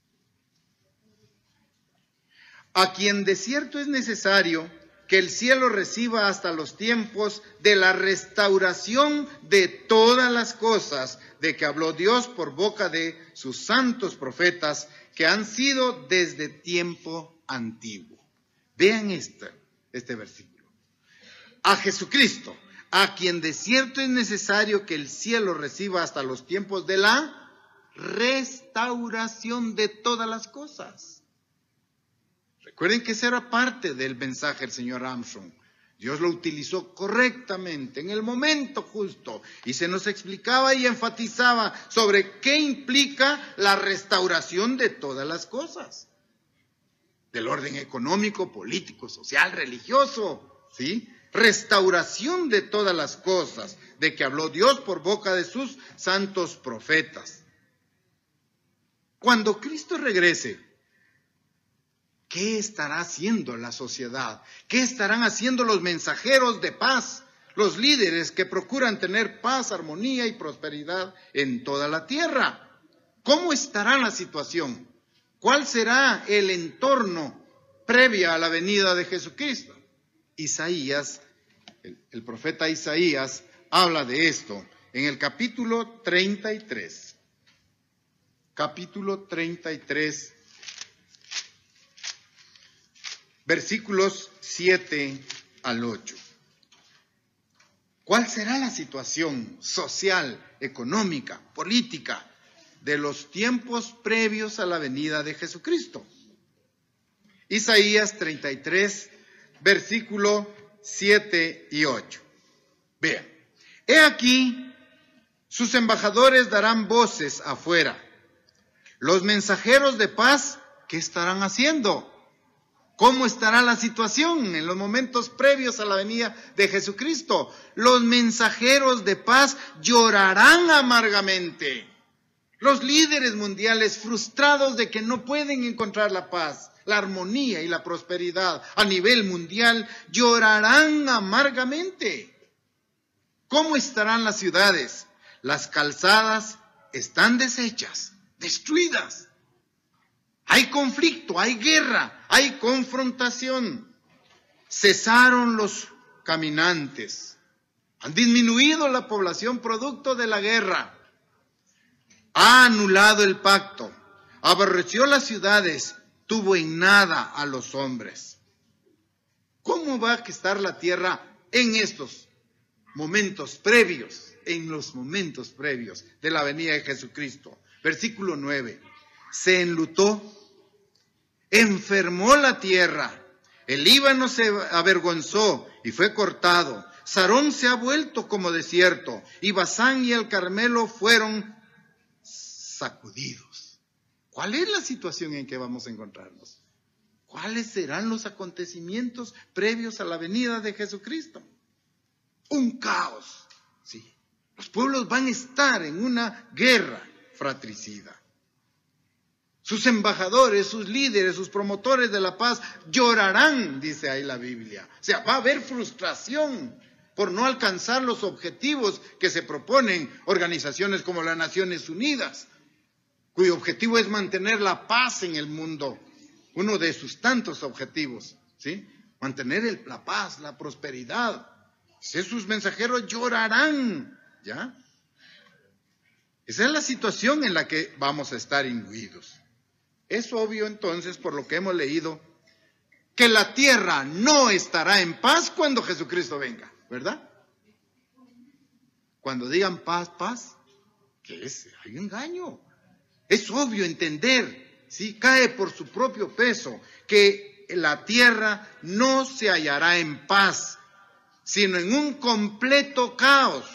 A quien de cierto es necesario que el cielo reciba hasta los tiempos de la restauración de todas las cosas, de que habló Dios por boca de sus santos profetas, que han sido desde tiempo antiguo. Vean este, este versículo. A Jesucristo, a quien de cierto es necesario que el cielo reciba hasta los tiempos de la restauración de todas las cosas. Recuerden que esa era parte del mensaje del señor Armstrong. Dios lo utilizó correctamente, en el momento justo, y se nos explicaba y enfatizaba sobre qué implica la restauración de todas las cosas. Del orden económico, político, social, religioso, ¿sí? Restauración de todas las cosas, de que habló Dios por boca de sus santos profetas. Cuando Cristo regrese, ¿qué estará haciendo la sociedad? ¿Qué estarán haciendo los mensajeros de paz? Los líderes que procuran tener paz, armonía y prosperidad en toda la tierra. ¿Cómo estará la situación? ¿Cuál será el entorno previo a la venida de Jesucristo? Isaías, el, el profeta Isaías, habla de esto en el capítulo treinta y tres. Capítulo treinta y tres. Versículos siete al ocho. ¿Cuál será la situación social, económica, política de los tiempos previos a la venida de Jesucristo? Isaías treinta y tres, versículo siete y ocho. Vean, he aquí, sus embajadores darán voces afuera. Los mensajeros de paz, ¿qué estarán haciendo? ¿Cómo estará la situación en los momentos previos a la venida de Jesucristo? Los mensajeros de paz llorarán amargamente. Los líderes mundiales frustrados de que no pueden encontrar la paz, la armonía y la prosperidad a nivel mundial, llorarán amargamente. ¿Cómo estarán las ciudades? Las calzadas están deshechas, destruidas. Hay conflicto, hay guerra, hay confrontación. Cesaron los caminantes. Han disminuido la población producto de la guerra. Ha anulado el pacto. Aborreció las ciudades. Tuvo en nada a los hombres. ¿Cómo va a estar la tierra en estos momentos previos? En los momentos previos de la venida de Jesucristo. Versículo nueve. Se enlutó, enfermó la tierra. El Líbano se avergonzó y fue cortado. Sarón se ha vuelto como desierto, y Basán y el Carmelo fueron sacudidos. ¿Cuál es la situación en que vamos a encontrarnos? ¿Cuáles serán los acontecimientos previos a la venida de Jesucristo? Un caos, sí. Los pueblos van a estar en una guerra fratricida. Sus embajadores, sus líderes, sus promotores de la paz llorarán, dice ahí la Biblia. O sea, va a haber frustración por no alcanzar los objetivos que se proponen organizaciones como las Naciones Unidas, cuyo objetivo es mantener la paz en el mundo. Uno de sus tantos objetivos, ¿sí? Mantener el, la paz, la prosperidad. Si sus mensajeros llorarán, ¿ya? Esa es la situación en la que vamos a estar imbuidos. Es obvio entonces, por lo que hemos leído, que la tierra no estará en paz cuando Jesucristo venga, ¿verdad? Cuando digan paz, paz, ¿qué es? Hay engaño. Es obvio entender, ¿sí? Cae por su propio peso, que la tierra no se hallará en paz, sino en un completo caos,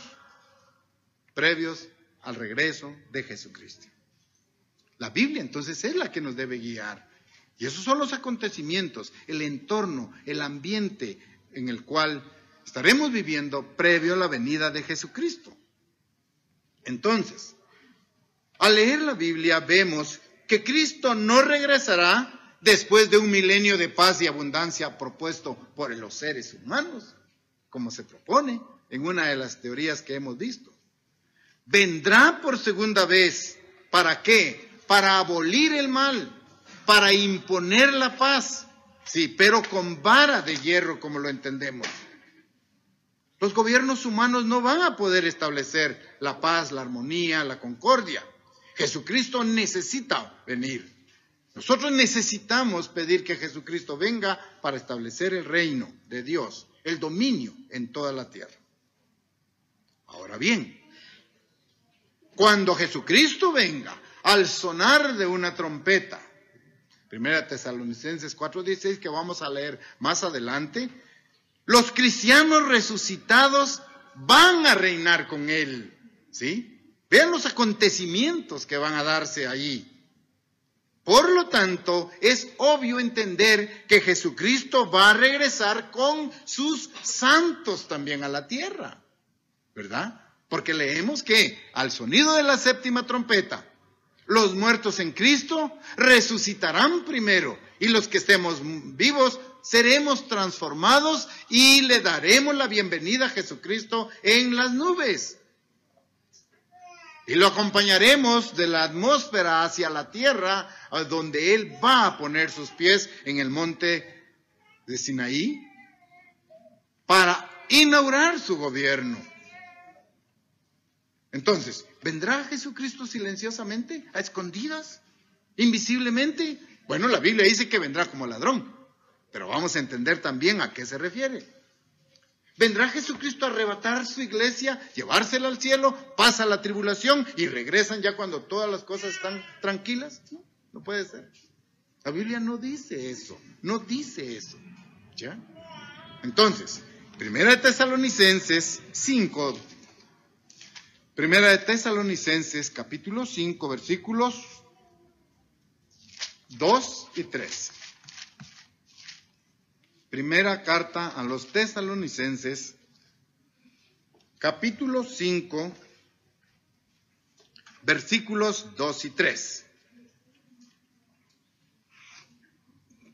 previos al regreso de Jesucristo. La Biblia entonces es la que nos debe guiar. Y esos son los acontecimientos, el entorno, el ambiente en el cual estaremos viviendo previo a la venida de Jesucristo. Entonces, al leer la Biblia vemos que Cristo no regresará después de un milenio de paz y abundancia propuesto por los seres humanos, como se propone en una de las teorías que hemos visto. Vendrá por segunda vez. ¿Para qué? Para abolir el mal, para imponer la paz, sí, pero con vara de hierro, como lo entendemos. Los gobiernos humanos no van a poder establecer la paz, la armonía, la concordia. Jesucristo necesita venir. Nosotros necesitamos pedir que Jesucristo venga para establecer el reino de Dios, el dominio en toda la tierra. Ahora bien, cuando Jesucristo venga, al sonar de una trompeta, Primera Tesalonicenses cuatro dieciséis, que vamos a leer más adelante, los cristianos resucitados van a reinar con Él, ¿sí? Vean los acontecimientos que van a darse allí. Por lo tanto, es obvio entender que Jesucristo va a regresar con sus santos también a la tierra, ¿verdad? Porque leemos que al sonido de la séptima trompeta, los muertos en Cristo resucitarán primero, y los que estemos vivos seremos transformados y le daremos la bienvenida a Jesucristo en las nubes. Y lo acompañaremos de la atmósfera hacia la tierra, donde Él va a poner sus pies en el monte de Sinaí para inaugurar su gobierno. Entonces, ¿vendrá Jesucristo silenciosamente, a escondidas, invisiblemente? Bueno, la Biblia dice que vendrá como ladrón, pero vamos a entender también a qué se refiere. ¿Vendrá Jesucristo a arrebatar su iglesia, llevársela al cielo, pasa la tribulación y regresan ya cuando todas las cosas están tranquilas? No, no puede ser. La Biblia no dice eso, no dice eso, ¿ya? Entonces, Primera de Tesalonicenses cinco, Primera de Tesalonicenses capítulo cinco, versículos dos y tres. Primera carta a los Tesalonicenses, capítulo cinco, versículos dos y tres.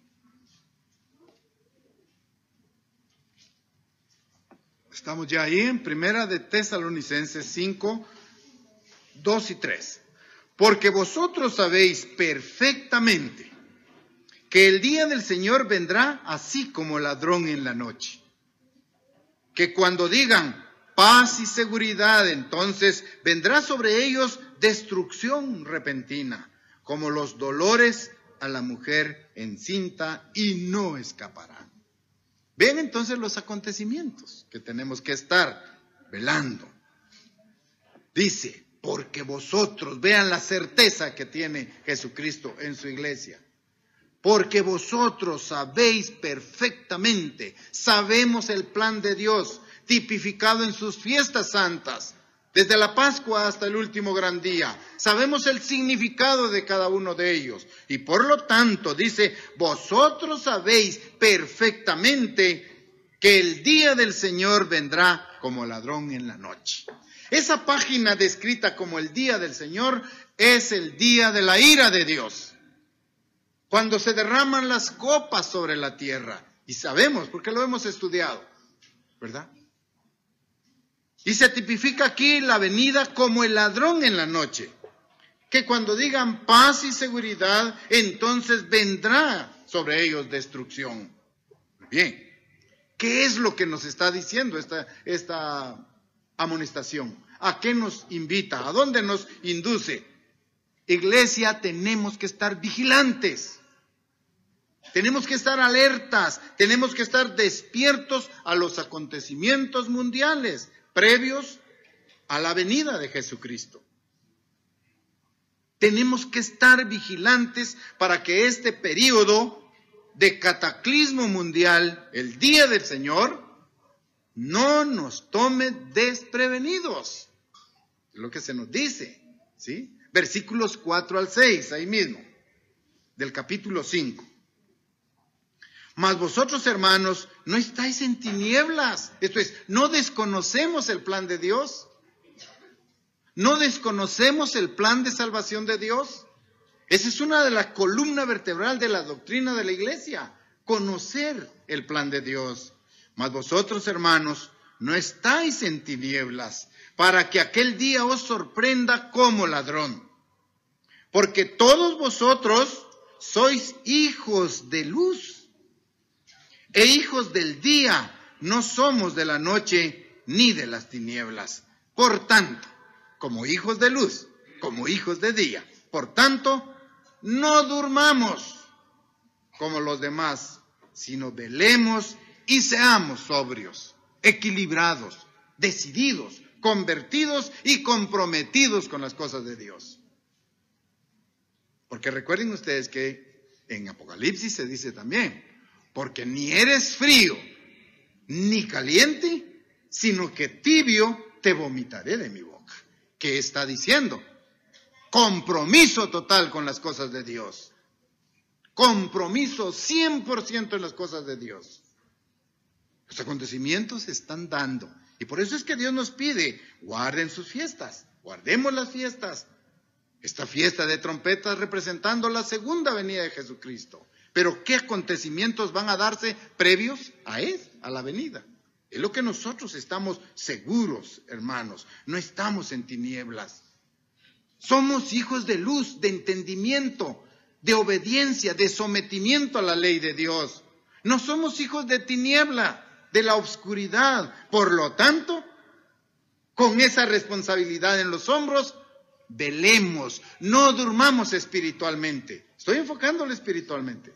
Estamos ya ahí en Primera de Tesalonicenses cinco, dos y tres. Porque vosotros sabéis perfectamente que el día del Señor vendrá así como ladrón en la noche. Que cuando digan paz y seguridad, entonces vendrá sobre ellos destrucción repentina, como los dolores a la mujer encinta, y no escaparán. Ven entonces los acontecimientos que tenemos que estar velando. Dice, porque vosotros, vean la certeza que tiene Jesucristo en su iglesia. Porque vosotros sabéis perfectamente, sabemos el plan de Dios, tipificado en sus fiestas santas, desde la Pascua hasta el último gran día. Sabemos el significado de cada uno de ellos. Y por lo tanto, dice, vosotros sabéis perfectamente que el día del Señor vendrá como ladrón en la noche. Esa página descrita como el día del Señor es el día de la ira de Dios. Cuando se derraman las copas sobre la tierra. Y sabemos, porque lo hemos estudiado, ¿verdad? Y se tipifica aquí la venida como el ladrón en la noche. Que cuando digan paz y seguridad, entonces vendrá sobre ellos destrucción. Bien, ¿qué es lo que nos está diciendo esta, esta amonestación? ¿A qué nos invita? ¿A dónde nos induce? Iglesia, tenemos que estar vigilantes. Tenemos que estar alertas. Tenemos que estar despiertos a los acontecimientos mundiales previos a la venida de Jesucristo. Tenemos que estar vigilantes para que este periodo de cataclismo mundial, el día del Señor, no nos tome desprevenidos. Es lo que se nos dice, ¿sí? Versículos cuatro al seis, ahí mismo, del capítulo cinco. Mas vosotros, hermanos, no estáis en tinieblas. Esto es, no desconocemos el plan de Dios. No desconocemos el plan de salvación de Dios. Esa es una de las columnas vertebrales de la doctrina de la iglesia. Conocer el plan de Dios. Mas vosotros, hermanos, no estáis en tinieblas, para que aquel día os sorprenda como ladrón. Porque todos vosotros sois hijos de luz e hijos del día, no somos de la noche ni de las tinieblas. Por tanto, como hijos de luz, como hijos de día, por tanto, no durmamos como los demás, sino velemos y seamos sobrios, equilibrados, decididos, convertidos y comprometidos con las cosas de Dios. Porque recuerden ustedes que en Apocalipsis se dice también, porque ni eres frío ni caliente, sino que tibio te vomitaré de mi boca. ¿Qué está diciendo? Compromiso total con las cosas de Dios. Compromiso cien por ciento en las cosas de Dios. Los acontecimientos se están dando. Y por eso es que Dios nos pide, guarden sus fiestas, guardemos las fiestas. Esta fiesta de trompetas representando la segunda venida de Jesucristo. Pero ¿qué acontecimientos van a darse previos a él, a la venida? Es lo que nosotros estamos seguros, hermanos. No estamos en tinieblas. Somos hijos de luz, de entendimiento, de obediencia, de sometimiento a la ley de Dios. No somos hijos de tiniebla, de la oscuridad. Por lo tanto, con esa responsabilidad en los hombros, velemos, no durmamos espiritualmente. Estoy enfocándolo espiritualmente.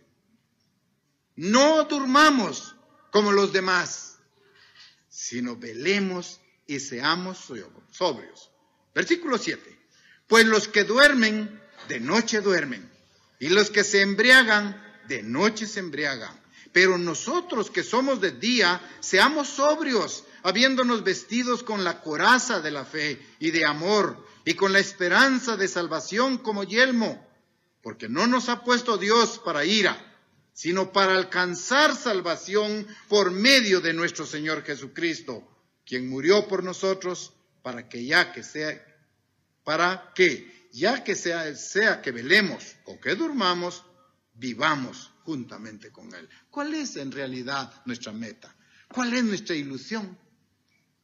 No durmamos como los demás, sino velemos y seamos sobrios. Versículo siete. Pues los que duermen, de noche duermen, y los que se embriagan, de noche se embriagan. Pero nosotros que somos de día, seamos sobrios, habiéndonos vestidos con la coraza de la fe y de amor, y con la esperanza de salvación como yelmo, porque no nos ha puesto Dios para ira, sino para alcanzar salvación por medio de nuestro Señor Jesucristo, quien murió por nosotros, para que ya que sea, para que ya que sea, sea que velemos o que durmamos, vivamos juntamente con Él. ¿Cuál es en realidad nuestra meta? ¿Cuál es nuestra ilusión?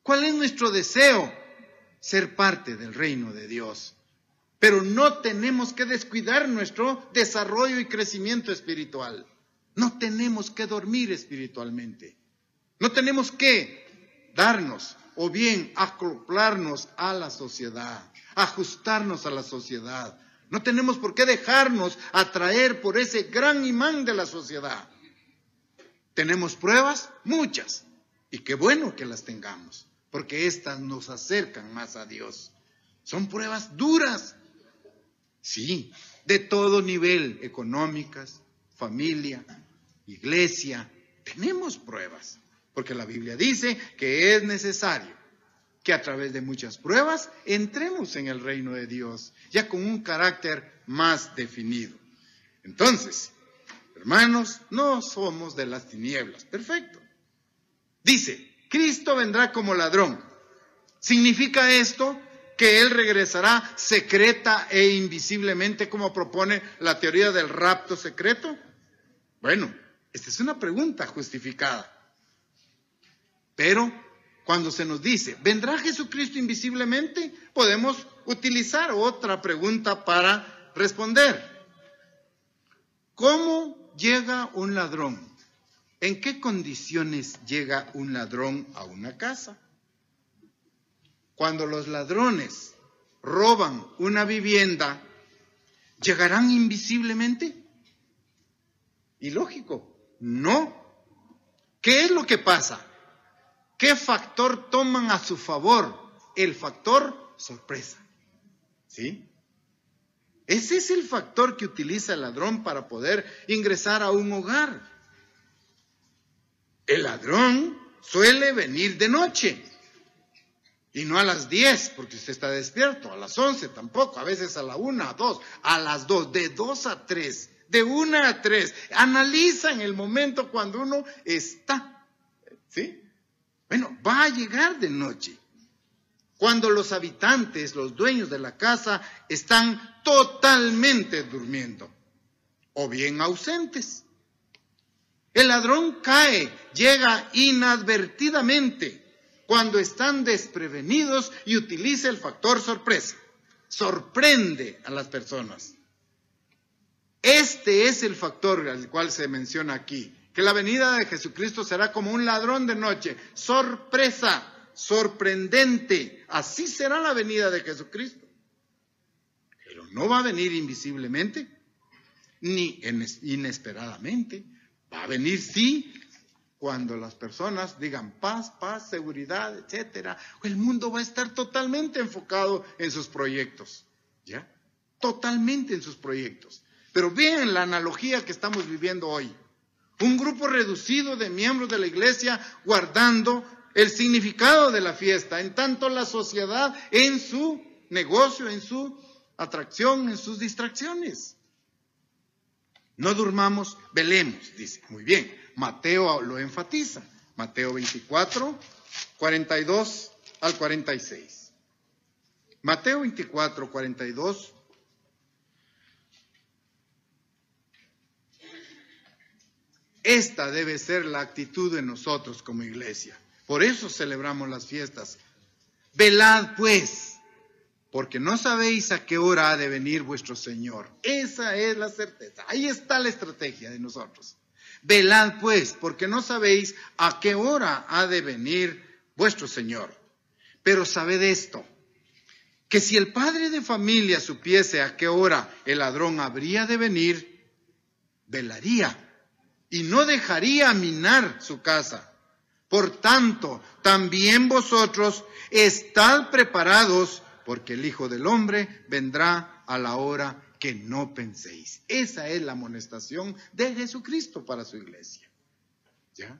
¿Cuál es nuestro deseo? Ser parte del reino de Dios. Pero no tenemos que descuidar nuestro desarrollo y crecimiento espiritual. No tenemos que dormir espiritualmente. No tenemos que darnos o bien acoplarnos a la sociedad, ajustarnos a la sociedad. No tenemos por qué dejarnos atraer por ese gran imán de la sociedad. ¿Tenemos pruebas? Muchas. Y qué bueno que las tengamos, porque éstas nos acercan más a Dios. Son pruebas duras. Sí, de todo nivel, económicas, familia, iglesia, tenemos pruebas, porque la Biblia dice que es necesario que a través de muchas pruebas entremos en el reino de Dios, ya con un carácter más definido. Entonces, hermanos, no somos de las tinieblas, perfecto. Dice, Cristo vendrá como ladrón. ¿Significa esto que Él regresará secreta e invisiblemente, como propone la teoría del rapto secreto? Bueno, esta es una pregunta justificada. Pero cuando se nos dice, ¿vendrá Jesucristo invisiblemente? Podemos utilizar otra pregunta para responder. ¿Cómo llega un ladrón? ¿En qué condiciones llega un ladrón a una casa? Cuando los ladrones roban una vivienda, ¿llegarán invisiblemente? Ilógico, no. ¿Qué es lo que pasa? ¿Qué factor toman a su favor? El factor sorpresa. ¿Sí? Ese es el factor que utiliza el ladrón para poder ingresar a un hogar. El ladrón suele venir de noche. Y no a las diez, porque usted está despierto, a las once tampoco, a veces a la una, a dos, a las dos, de dos a tres, de una a tres. Analizan el momento cuando uno está, ¿sí? Bueno, va a llegar de noche. Cuando los habitantes, los dueños de la casa, están totalmente durmiendo, o bien ausentes. El ladrón cae, llega inadvertidamente, cuando están desprevenidos y utiliza el factor sorpresa. Sorprende a las personas. Este es el factor al cual se menciona aquí, que la venida de Jesucristo será como un ladrón de noche. Sorpresa, sorprendente. Así será la venida de Jesucristo. Pero no va a venir invisiblemente, ni inesperadamente. Va a venir, sí, cuando las personas digan paz, paz, seguridad, etcétera. El mundo va a estar totalmente enfocado en sus proyectos, ¿ya? Totalmente en sus proyectos. Pero vean la analogía que estamos viviendo hoy. Un grupo reducido de miembros de la iglesia guardando el significado de la fiesta, en tanto la sociedad en su negocio, en su atracción, en sus distracciones. No durmamos, velemos, dice. Muy bien, Mateo lo enfatiza. Mateo veinticuatro, cuarenta y dos al cuarenta y seis. Mateo veinticuatro, cuarenta y dos. Esta debe ser la actitud de nosotros como iglesia. Por eso celebramos las fiestas. Velad pues, porque no sabéis a qué hora ha de venir vuestro Señor. Esa es la certeza. Ahí está la estrategia de nosotros. Velad pues, porque no sabéis a qué hora ha de venir vuestro Señor. Pero sabed esto, que si el padre de familia supiese a qué hora el ladrón habría de venir, velaría y no dejaría minar su casa. Por tanto, también vosotros estad preparados, porque el Hijo del Hombre vendrá a la hora que no penséis. Esa es la amonestación de Jesucristo para su iglesia. ¿Ya?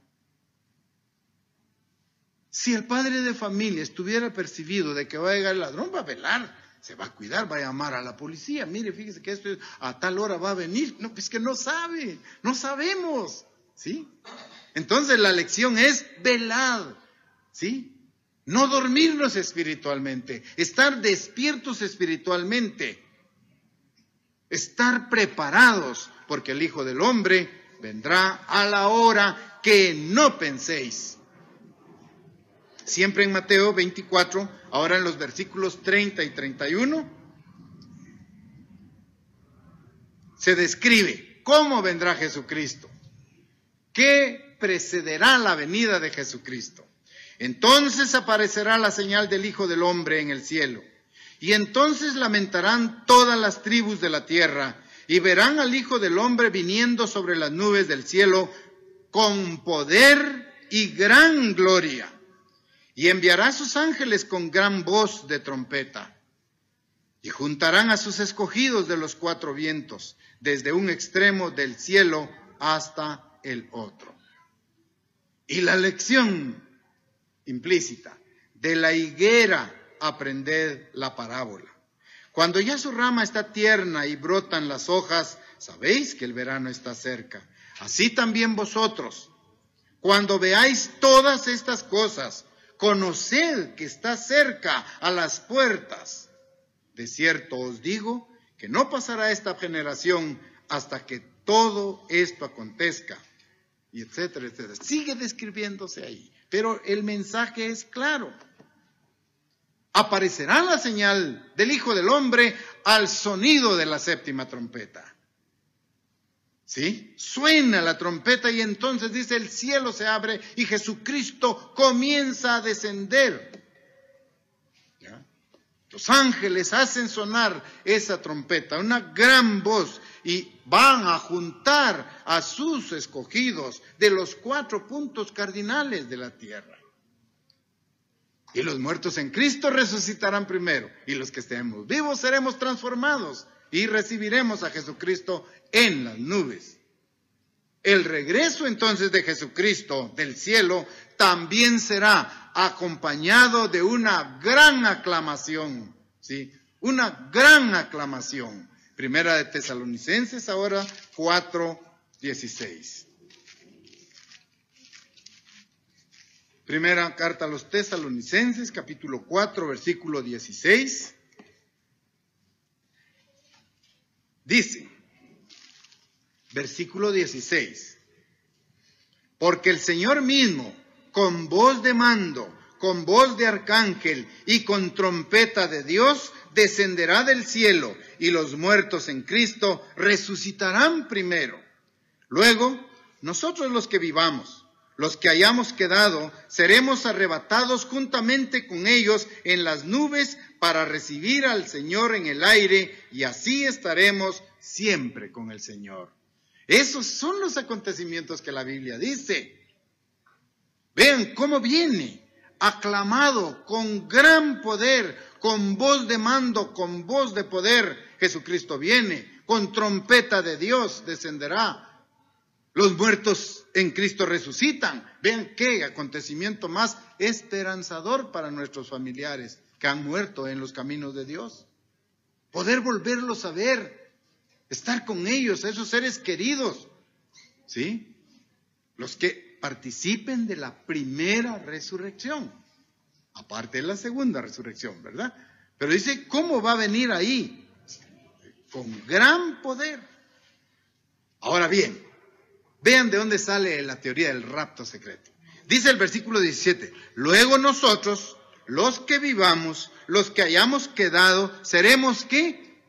Si el padre de familia estuviera percibido de que va a llegar el ladrón, va a velar, se va a cuidar, va a llamar a la policía. Mire, fíjese que esto a tal hora va a venir. No, es que no sabe, no sabemos, ¿sí? Entonces la lección es velar, ¿sí? No dormirnos espiritualmente, estar despiertos espiritualmente, estar preparados, porque el Hijo del Hombre vendrá a la hora que no penséis. siempre en Mateo veinticuatro, ahora en los versículos treinta y treinta y uno, se describe cómo vendrá Jesucristo, qué precederá la venida de Jesucristo. Entonces aparecerá la señal del Hijo del Hombre en el cielo, y entonces lamentarán todas las tribus de la tierra, y verán al Hijo del Hombre viniendo sobre las nubes del cielo con poder y gran gloria, y enviará a sus ángeles con gran voz de trompeta, y juntarán a sus escogidos de los cuatro vientos, desde un extremo del cielo hasta el otro. Y la lección implícita: de la higuera aprended la parábola. Cuando ya su rama está tierna y brotan las hojas, sabéis que el verano está cerca. Así también vosotros, cuando veáis todas estas cosas, conoced que está cerca a las puertas. De cierto os digo que no pasará esta generación hasta que todo esto acontezca, y etcétera, etcétera. Sigue describiéndose ahí, pero el mensaje es claro. Aparecerá la señal del Hijo del Hombre al sonido de la séptima trompeta. ¿Sí? Suena la trompeta y entonces dice, el cielo se abre y Jesucristo comienza a descender. ¿Ya? Los ángeles hacen sonar esa trompeta, una gran voz, y van a juntar a sus escogidos de los cuatro puntos cardinales de la tierra. Y los muertos en Cristo resucitarán primero, y los que estemos vivos seremos transformados y recibiremos a Jesucristo en las nubes. El regreso entonces de Jesucristo del cielo también será acompañado de una gran aclamación, ¿sí? Una gran aclamación. Primera de Tesalonicenses, ahora cuatro dieciséis. Primera carta a los Tesalonicenses, capítulo cuatro, versículo dieciséis. Dice, versículo dieciséis, porque el Señor mismo, con voz de mando, con voz de arcángel y con trompeta de Dios, descenderá del cielo, y los muertos en Cristo resucitarán primero. Luego, nosotros los que vivamos, los que hayamos quedado, seremos arrebatados juntamente con ellos en las nubes para recibir al Señor en el aire, y así estaremos siempre con el Señor. Esos son los acontecimientos que la Biblia dice. Vean cómo viene, aclamado con gran poder, con voz de mando, con voz de poder. Jesucristo viene, con trompeta de Dios descenderá. Los muertos en Cristo resucitan. Vean qué acontecimiento más esperanzador para nuestros familiares que han muerto en los caminos de Dios. Poder volverlos a ver, estar con ellos, esos seres queridos, ¿sí? Los que participen de la primera resurrección, aparte de la segunda resurrección, ¿verdad? Pero dice, ¿cómo va a venir ahí? Con gran poder. Ahora bien, vean de dónde sale la teoría del rapto secreto. Dice el versículo diecisiete, luego nosotros, los que vivamos, los que hayamos quedado, seremos ¿qué?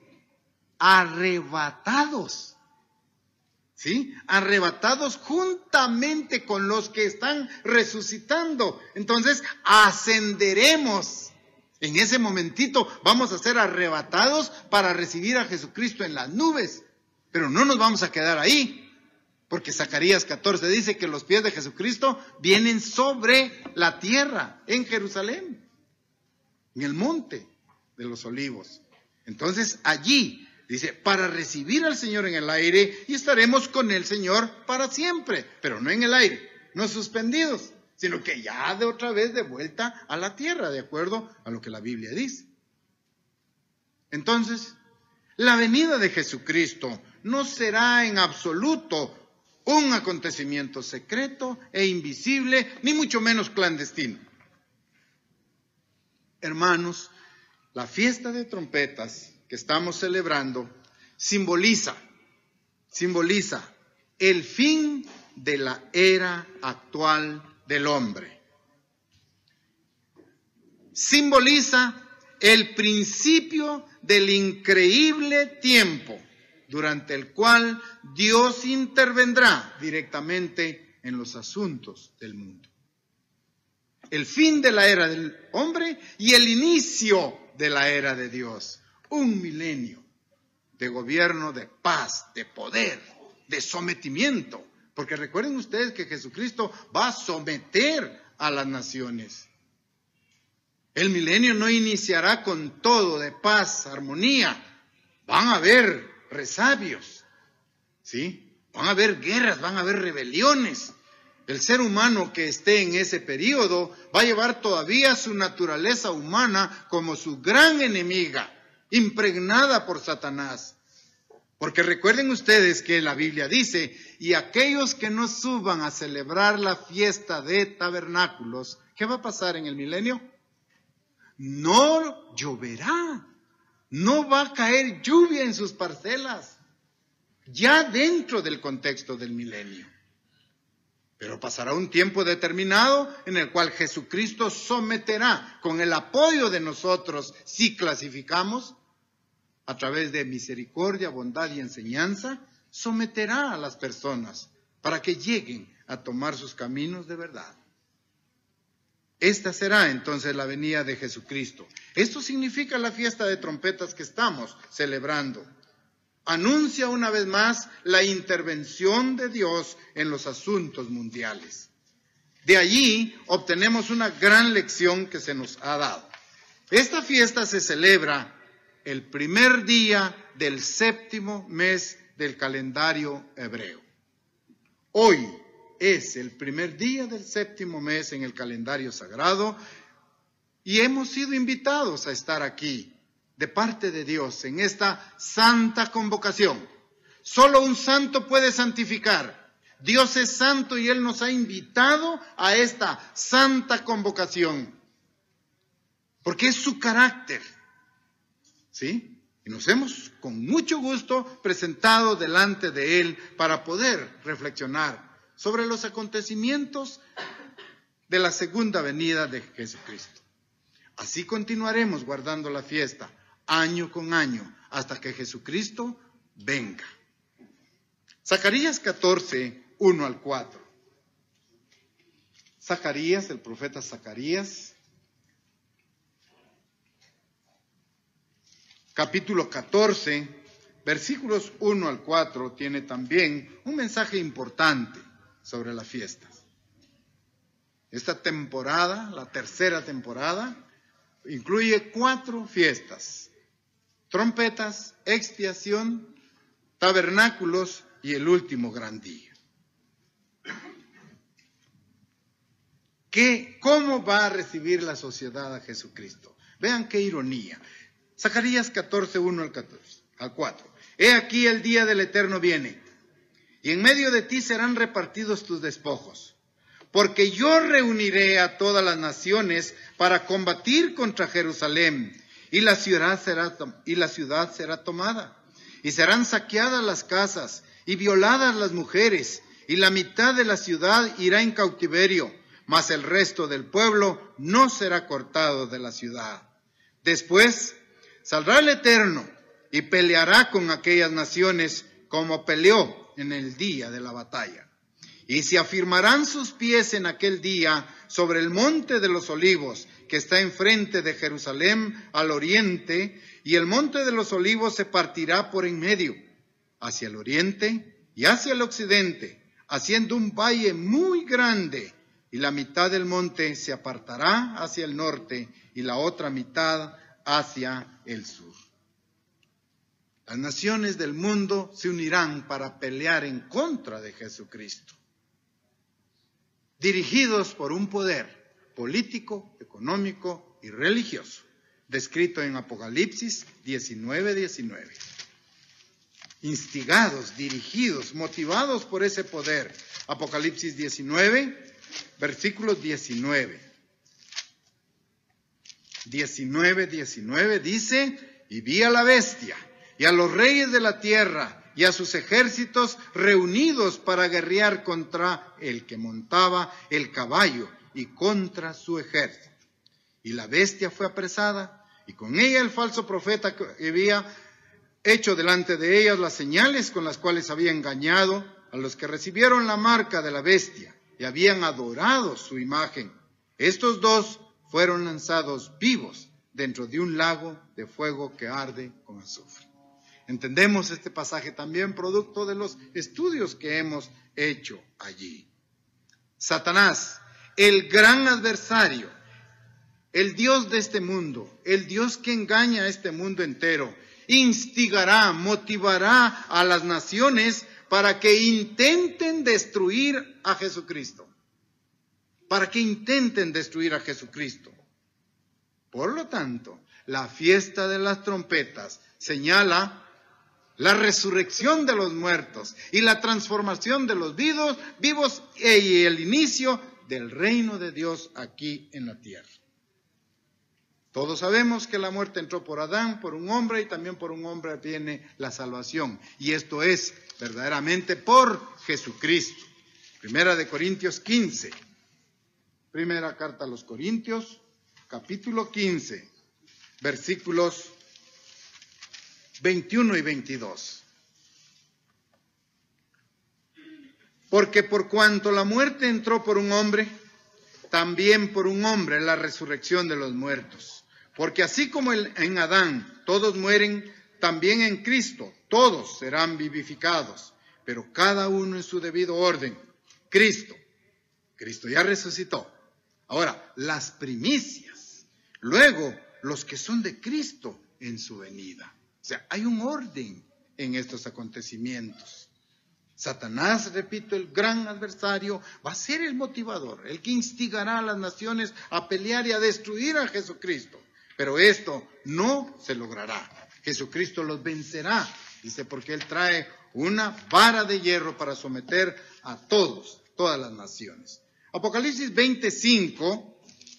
Arrebatados. ¿Sí? Arrebatados juntamente con los que están resucitando. Entonces, ascenderemos. En ese momentito vamos a ser arrebatados para recibir a Jesucristo en las nubes. Pero no nos vamos a quedar ahí. Porque Zacarías catorce dice que los pies de Jesucristo vienen sobre la tierra, en Jerusalén, en el monte de los olivos. Entonces allí dice, para recibir al Señor en el aire, y estaremos con el Señor para siempre, pero no en el aire, no suspendidos, sino que ya de otra vez de vuelta a la tierra, de acuerdo a lo que la Biblia dice. Entonces, la venida de Jesucristo no será en absoluto un acontecimiento secreto e invisible, ni mucho menos clandestino. Hermanos, la fiesta de trompetas que estamos celebrando simboliza, simboliza el fin de la era actual del hombre. simboliza el principio del increíble tiempo durante el cual Dios intervendrá directamente en los asuntos del mundo. El fin de la era del hombre y el inicio de la era de Dios. Un milenio de gobierno, de paz, de poder, de sometimiento. Porque recuerden ustedes que Jesucristo va a someter a las naciones. El milenio no iniciará con todo de paz, armonía. Van a haber resabios, ¿sí? Van a haber guerras, van a haber rebeliones. El ser humano que esté en ese periodo va a llevar todavía su naturaleza humana como su gran enemiga, impregnada por Satanás. Porque recuerden ustedes que la Biblia dice, y aquellos que no suban a celebrar la fiesta de tabernáculos, ¿qué va a pasar en el milenio? No lloverá, no va a caer lluvia en sus parcelas, ya dentro del contexto del milenio. Pero pasará un tiempo determinado en el cual Jesucristo someterá, con el apoyo de nosotros, si clasificamos, a través de misericordia, bondad y enseñanza, someterá a las personas para que lleguen a tomar sus caminos de verdad. Esta será entonces la venida de Jesucristo. Esto significa la fiesta de trompetas que estamos celebrando. Anuncia una vez más la intervención de Dios en los asuntos mundiales. De allí obtenemos una gran lección que se nos ha dado. Esta fiesta se celebra el primer día del séptimo mes del calendario hebreo. Hoy es el primer día del séptimo mes en el calendario sagrado y hemos sido invitados a estar aquí de parte de Dios en esta santa convocación. Solo un santo puede santificar. Dios es santo y Él nos ha invitado a esta santa convocación, porque es su carácter, ¿sí? Y nos hemos con mucho gusto presentado delante de Él para poder reflexionar sobre los acontecimientos de la segunda venida de Jesucristo. Así continuaremos guardando la fiesta, año con año, hasta que Jesucristo venga. Zacarías catorce, uno al cuatro. Zacarías, el profeta Zacarías, capítulo catorce, versículos uno al cuatro, tiene también un mensaje importante sobre las fiestas. Esta temporada, la tercera temporada, incluye cuatro fiestas: trompetas, expiación, tabernáculos y el último gran día. ¿Qué, ¿Cómo va a recibir la sociedad a Jesucristo? Vean qué ironía. Zacarías catorce, uno al catorce, al cuatro. He aquí el día del Eterno viene, y en medio de ti serán repartidos tus despojos, porque yo reuniré a todas las naciones para combatir contra Jerusalén, y la ciudad será, y la ciudad será tomada, y serán saqueadas las casas, y violadas las mujeres, y la mitad de la ciudad irá en cautiverio, mas el resto del pueblo no será cortado de la ciudad. Después saldrá el Eterno y peleará con aquellas naciones como peleó en el día de la batalla. Y se afirmarán sus pies en aquel día sobre el monte de los olivos, que está enfrente de Jerusalén al oriente, y el monte de los olivos se partirá por en medio, hacia el oriente y hacia el occidente, haciendo un valle muy grande, y la mitad del monte se apartará hacia el norte y la otra mitad hacia el sur. Las naciones del mundo se unirán para pelear en contra de Jesucristo, dirigidos por un poder político, económico y religioso, descrito en Apocalipsis diecinueve, diecinueve. Instigados, dirigidos, motivados por ese poder. Apocalipsis diecinueve, versículo diecinueve. diecinueve, diecinueve dice: y vi a la bestia y a los reyes de la tierra y a sus ejércitos reunidos para guerrear contra el que montaba el caballo y contra su ejército. Y la bestia fue apresada, y con ella el falso profeta que había hecho delante de ellas las señales con las cuales había engañado a los que recibieron la marca de la bestia y habían adorado su imagen. Estos dos fueron lanzados vivos dentro de un lago de fuego que arde con azufre. Entendemos este pasaje también producto de los estudios que hemos hecho allí. Satanás, el gran adversario, el Dios de este mundo, el Dios que engaña a este mundo entero, instigará, motivará a las naciones para que intenten destruir a Jesucristo. Para que intenten destruir a Jesucristo. Por lo tanto, la fiesta de las trompetas señala la resurrección de los muertos y la transformación de los vivos, vivos y el inicio del reino de Dios aquí en la tierra. Todos sabemos que la muerte entró por Adán, por un hombre, y también por un hombre viene la salvación. Y esto es verdaderamente por Jesucristo. Primera de Corintios quince. Primera carta a los Corintios, capítulo quince, versículos veintiuno y veintidós. Porque por cuanto la muerte entró por un hombre, también por un hombre la resurrección de los muertos. Porque así como en Adán todos mueren, también en Cristo todos serán vivificados, pero cada uno en su debido orden. Cristo, Cristo ya resucitó. Ahora, las primicias, luego los que son de Cristo en su venida. O sea, hay un orden en estos acontecimientos. Satanás, repito, el gran adversario, va a ser el motivador, el que instigará a las naciones a pelear y a destruir a Jesucristo. Pero esto no se logrará. Jesucristo los vencerá, dice, porque Él trae una vara de hierro para someter a todos, todas las naciones. Apocalipsis veinticinco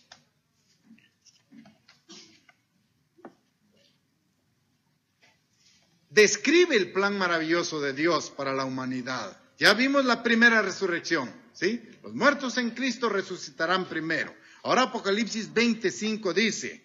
describe el plan maravilloso de Dios para la humanidad. Ya vimos la primera resurrección, ¿sí? Los muertos en Cristo resucitarán primero. Ahora Apocalipsis veinticinco dice: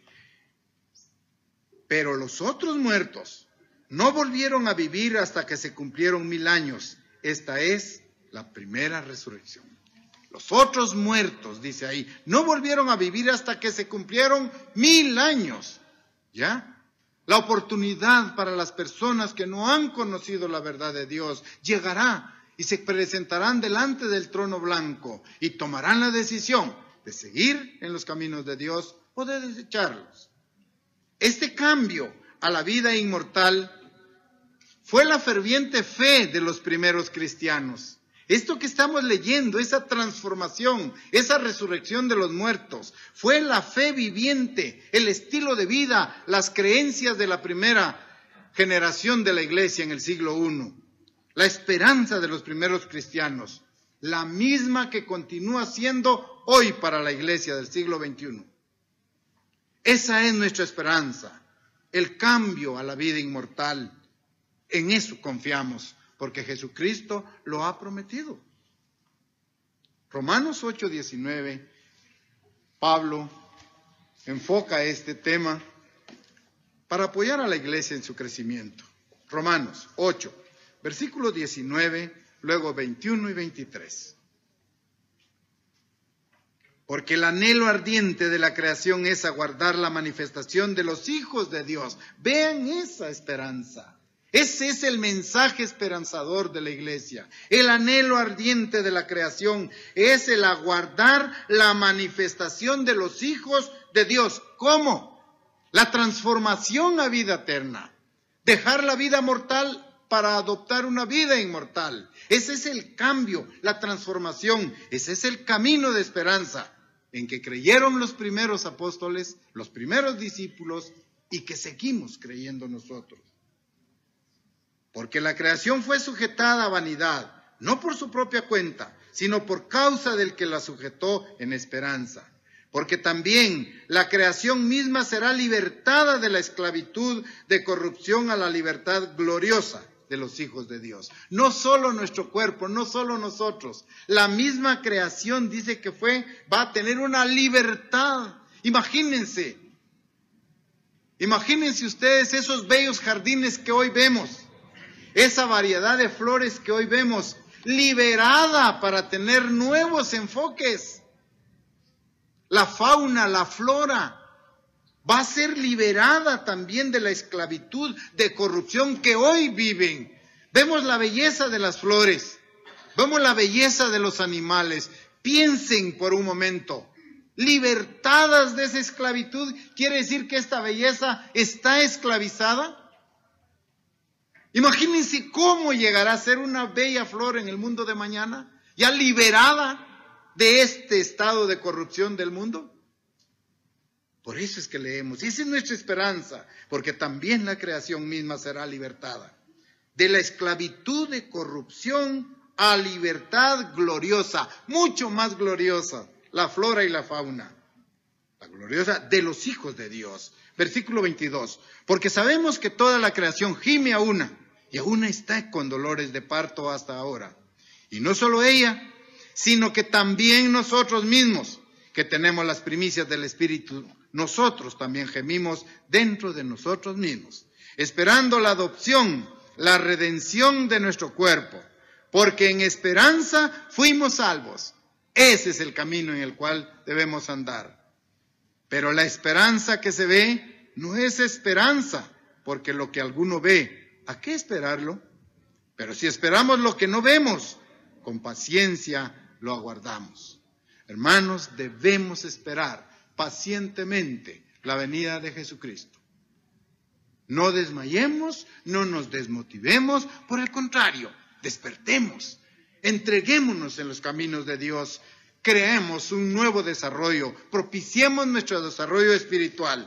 pero los otros muertos no volvieron a vivir hasta que se cumplieron mil años. Esta es la primera resurrección. Los otros muertos, dice ahí, no volvieron a vivir hasta que se cumplieron mil años. ¿Ya? La oportunidad para las personas que no han conocido la verdad de Dios llegará y se presentarán delante del trono blanco y tomarán la decisión de seguir en los caminos de Dios o de desecharlos. Este cambio a la vida inmortal fue la ferviente fe de los primeros cristianos. Esto que estamos leyendo, esa transformación, esa resurrección de los muertos, fue la fe viviente, el estilo de vida, las creencias de la primera generación de la iglesia en el siglo primero. La esperanza de los primeros cristianos, la misma que continúa siendo hoy para la iglesia del siglo veintiuno. Esa es nuestra esperanza, el cambio a la vida inmortal. En eso confiamos, porque Jesucristo lo ha prometido. Romanos ocho diecinueve, Pablo enfoca este tema para apoyar a la iglesia en su crecimiento. Romanos ocho, versículo diecinueve, luego veintiuno y veintitrés. Porque el anhelo ardiente de la creación es aguardar la manifestación de los hijos de Dios. Vean esa esperanza. Ese es el mensaje esperanzador de la iglesia. El anhelo ardiente de la creación es el aguardar la manifestación de los hijos de Dios. ¿Cómo? La transformación a vida eterna. Dejar la vida mortal para adoptar una vida inmortal. Ese es el cambio, la transformación. Ese es el camino de esperanza en que creyeron los primeros apóstoles, los primeros discípulos, y que seguimos creyendo nosotros. Porque la creación fue sujetada a vanidad, no por su propia cuenta, sino por causa del que la sujetó en esperanza. Porque también la creación misma será libertada de la esclavitud de corrupción a la libertad gloriosa de los hijos de Dios. No solo nuestro cuerpo, no solo nosotros. La misma creación dice que fue, va a tener una libertad Imagínense, imagínense ustedes esos bellos jardines que hoy vemos, esa variedad de flores que hoy vemos, liberada para tener nuevos enfoques. La fauna, la flora, va a ser liberada también de la esclavitud, de corrupción que hoy viven. Vemos la belleza de las flores, vemos la belleza de los animales. Piensen por un momento, libertadas de esa esclavitud, ¿quiere decir que esta belleza está esclavizada? Imagínense cómo llegará a ser una bella flor en el mundo de mañana, ya liberada de este estado de corrupción del mundo. Por eso es que leemos, y esa es nuestra esperanza, porque también la creación misma será libertada de la esclavitud de corrupción a libertad gloriosa, mucho más gloriosa, la flora y la fauna, la gloriosa de los hijos de Dios. Versículo veintidós, porque sabemos que toda la creación gime a una, y aún está con dolores de parto hasta ahora. Y no solo ella, sino que también nosotros mismos, que tenemos las primicias del Espíritu, nosotros también gemimos dentro de nosotros mismos, esperando la adopción, la redención de nuestro cuerpo, porque en esperanza fuimos salvos. Ese es el camino en el cual debemos andar. Pero la esperanza que se ve no es esperanza, porque lo que alguno ve, ¿a qué esperarlo? Pero si esperamos lo que no vemos, con paciencia lo aguardamos. Hermanos, debemos esperar pacientemente la venida de Jesucristo. No desmayemos, no nos desmotivemos, por el contrario, despertemos, entreguémonos en los caminos de Dios, creemos un nuevo desarrollo, propiciemos nuestro desarrollo espiritual.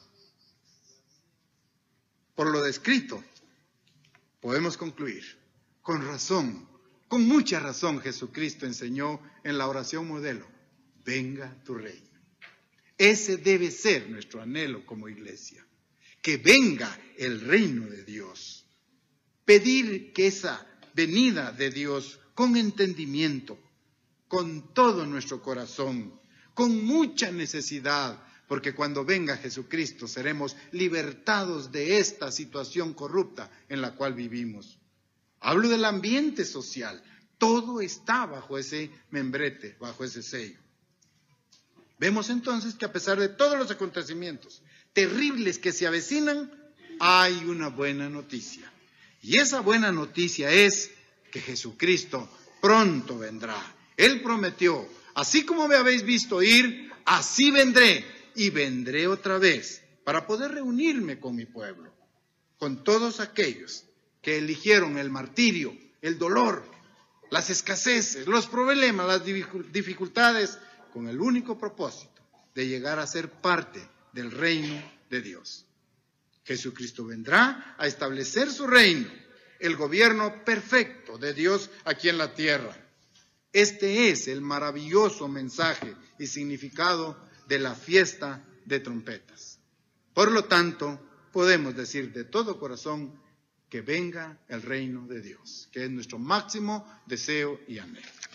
Por lo descrito, podemos concluir, con razón, con mucha razón Jesucristo enseñó en la oración modelo, venga tu reino. Ese debe ser nuestro anhelo como iglesia, que venga el reino de Dios. Pedir que esa venida de Dios con entendimiento, con todo nuestro corazón, con mucha necesidad, porque cuando venga Jesucristo seremos libertados de esta situación corrupta en la cual vivimos. Hablo del ambiente social, todo está bajo ese membrete, bajo ese sello. Vemos entonces que a pesar de todos los acontecimientos terribles que se avecinan, hay una buena noticia. Y esa buena noticia es que Jesucristo pronto vendrá. Él prometió, así como me habéis visto ir, así vendré y vendré otra vez para poder reunirme con mi pueblo, con todos aquellos que eligieron el martirio, el dolor, las escaseces, los problemas, las dificultades, con el único propósito de llegar a ser parte del reino de Dios. Jesucristo vendrá a establecer su reino, el gobierno perfecto de Dios aquí en la tierra. Este es el maravilloso mensaje y significado de la fiesta de trompetas. Por lo tanto, podemos decir de todo corazón que venga el reino de Dios, que es nuestro máximo deseo y anhelo.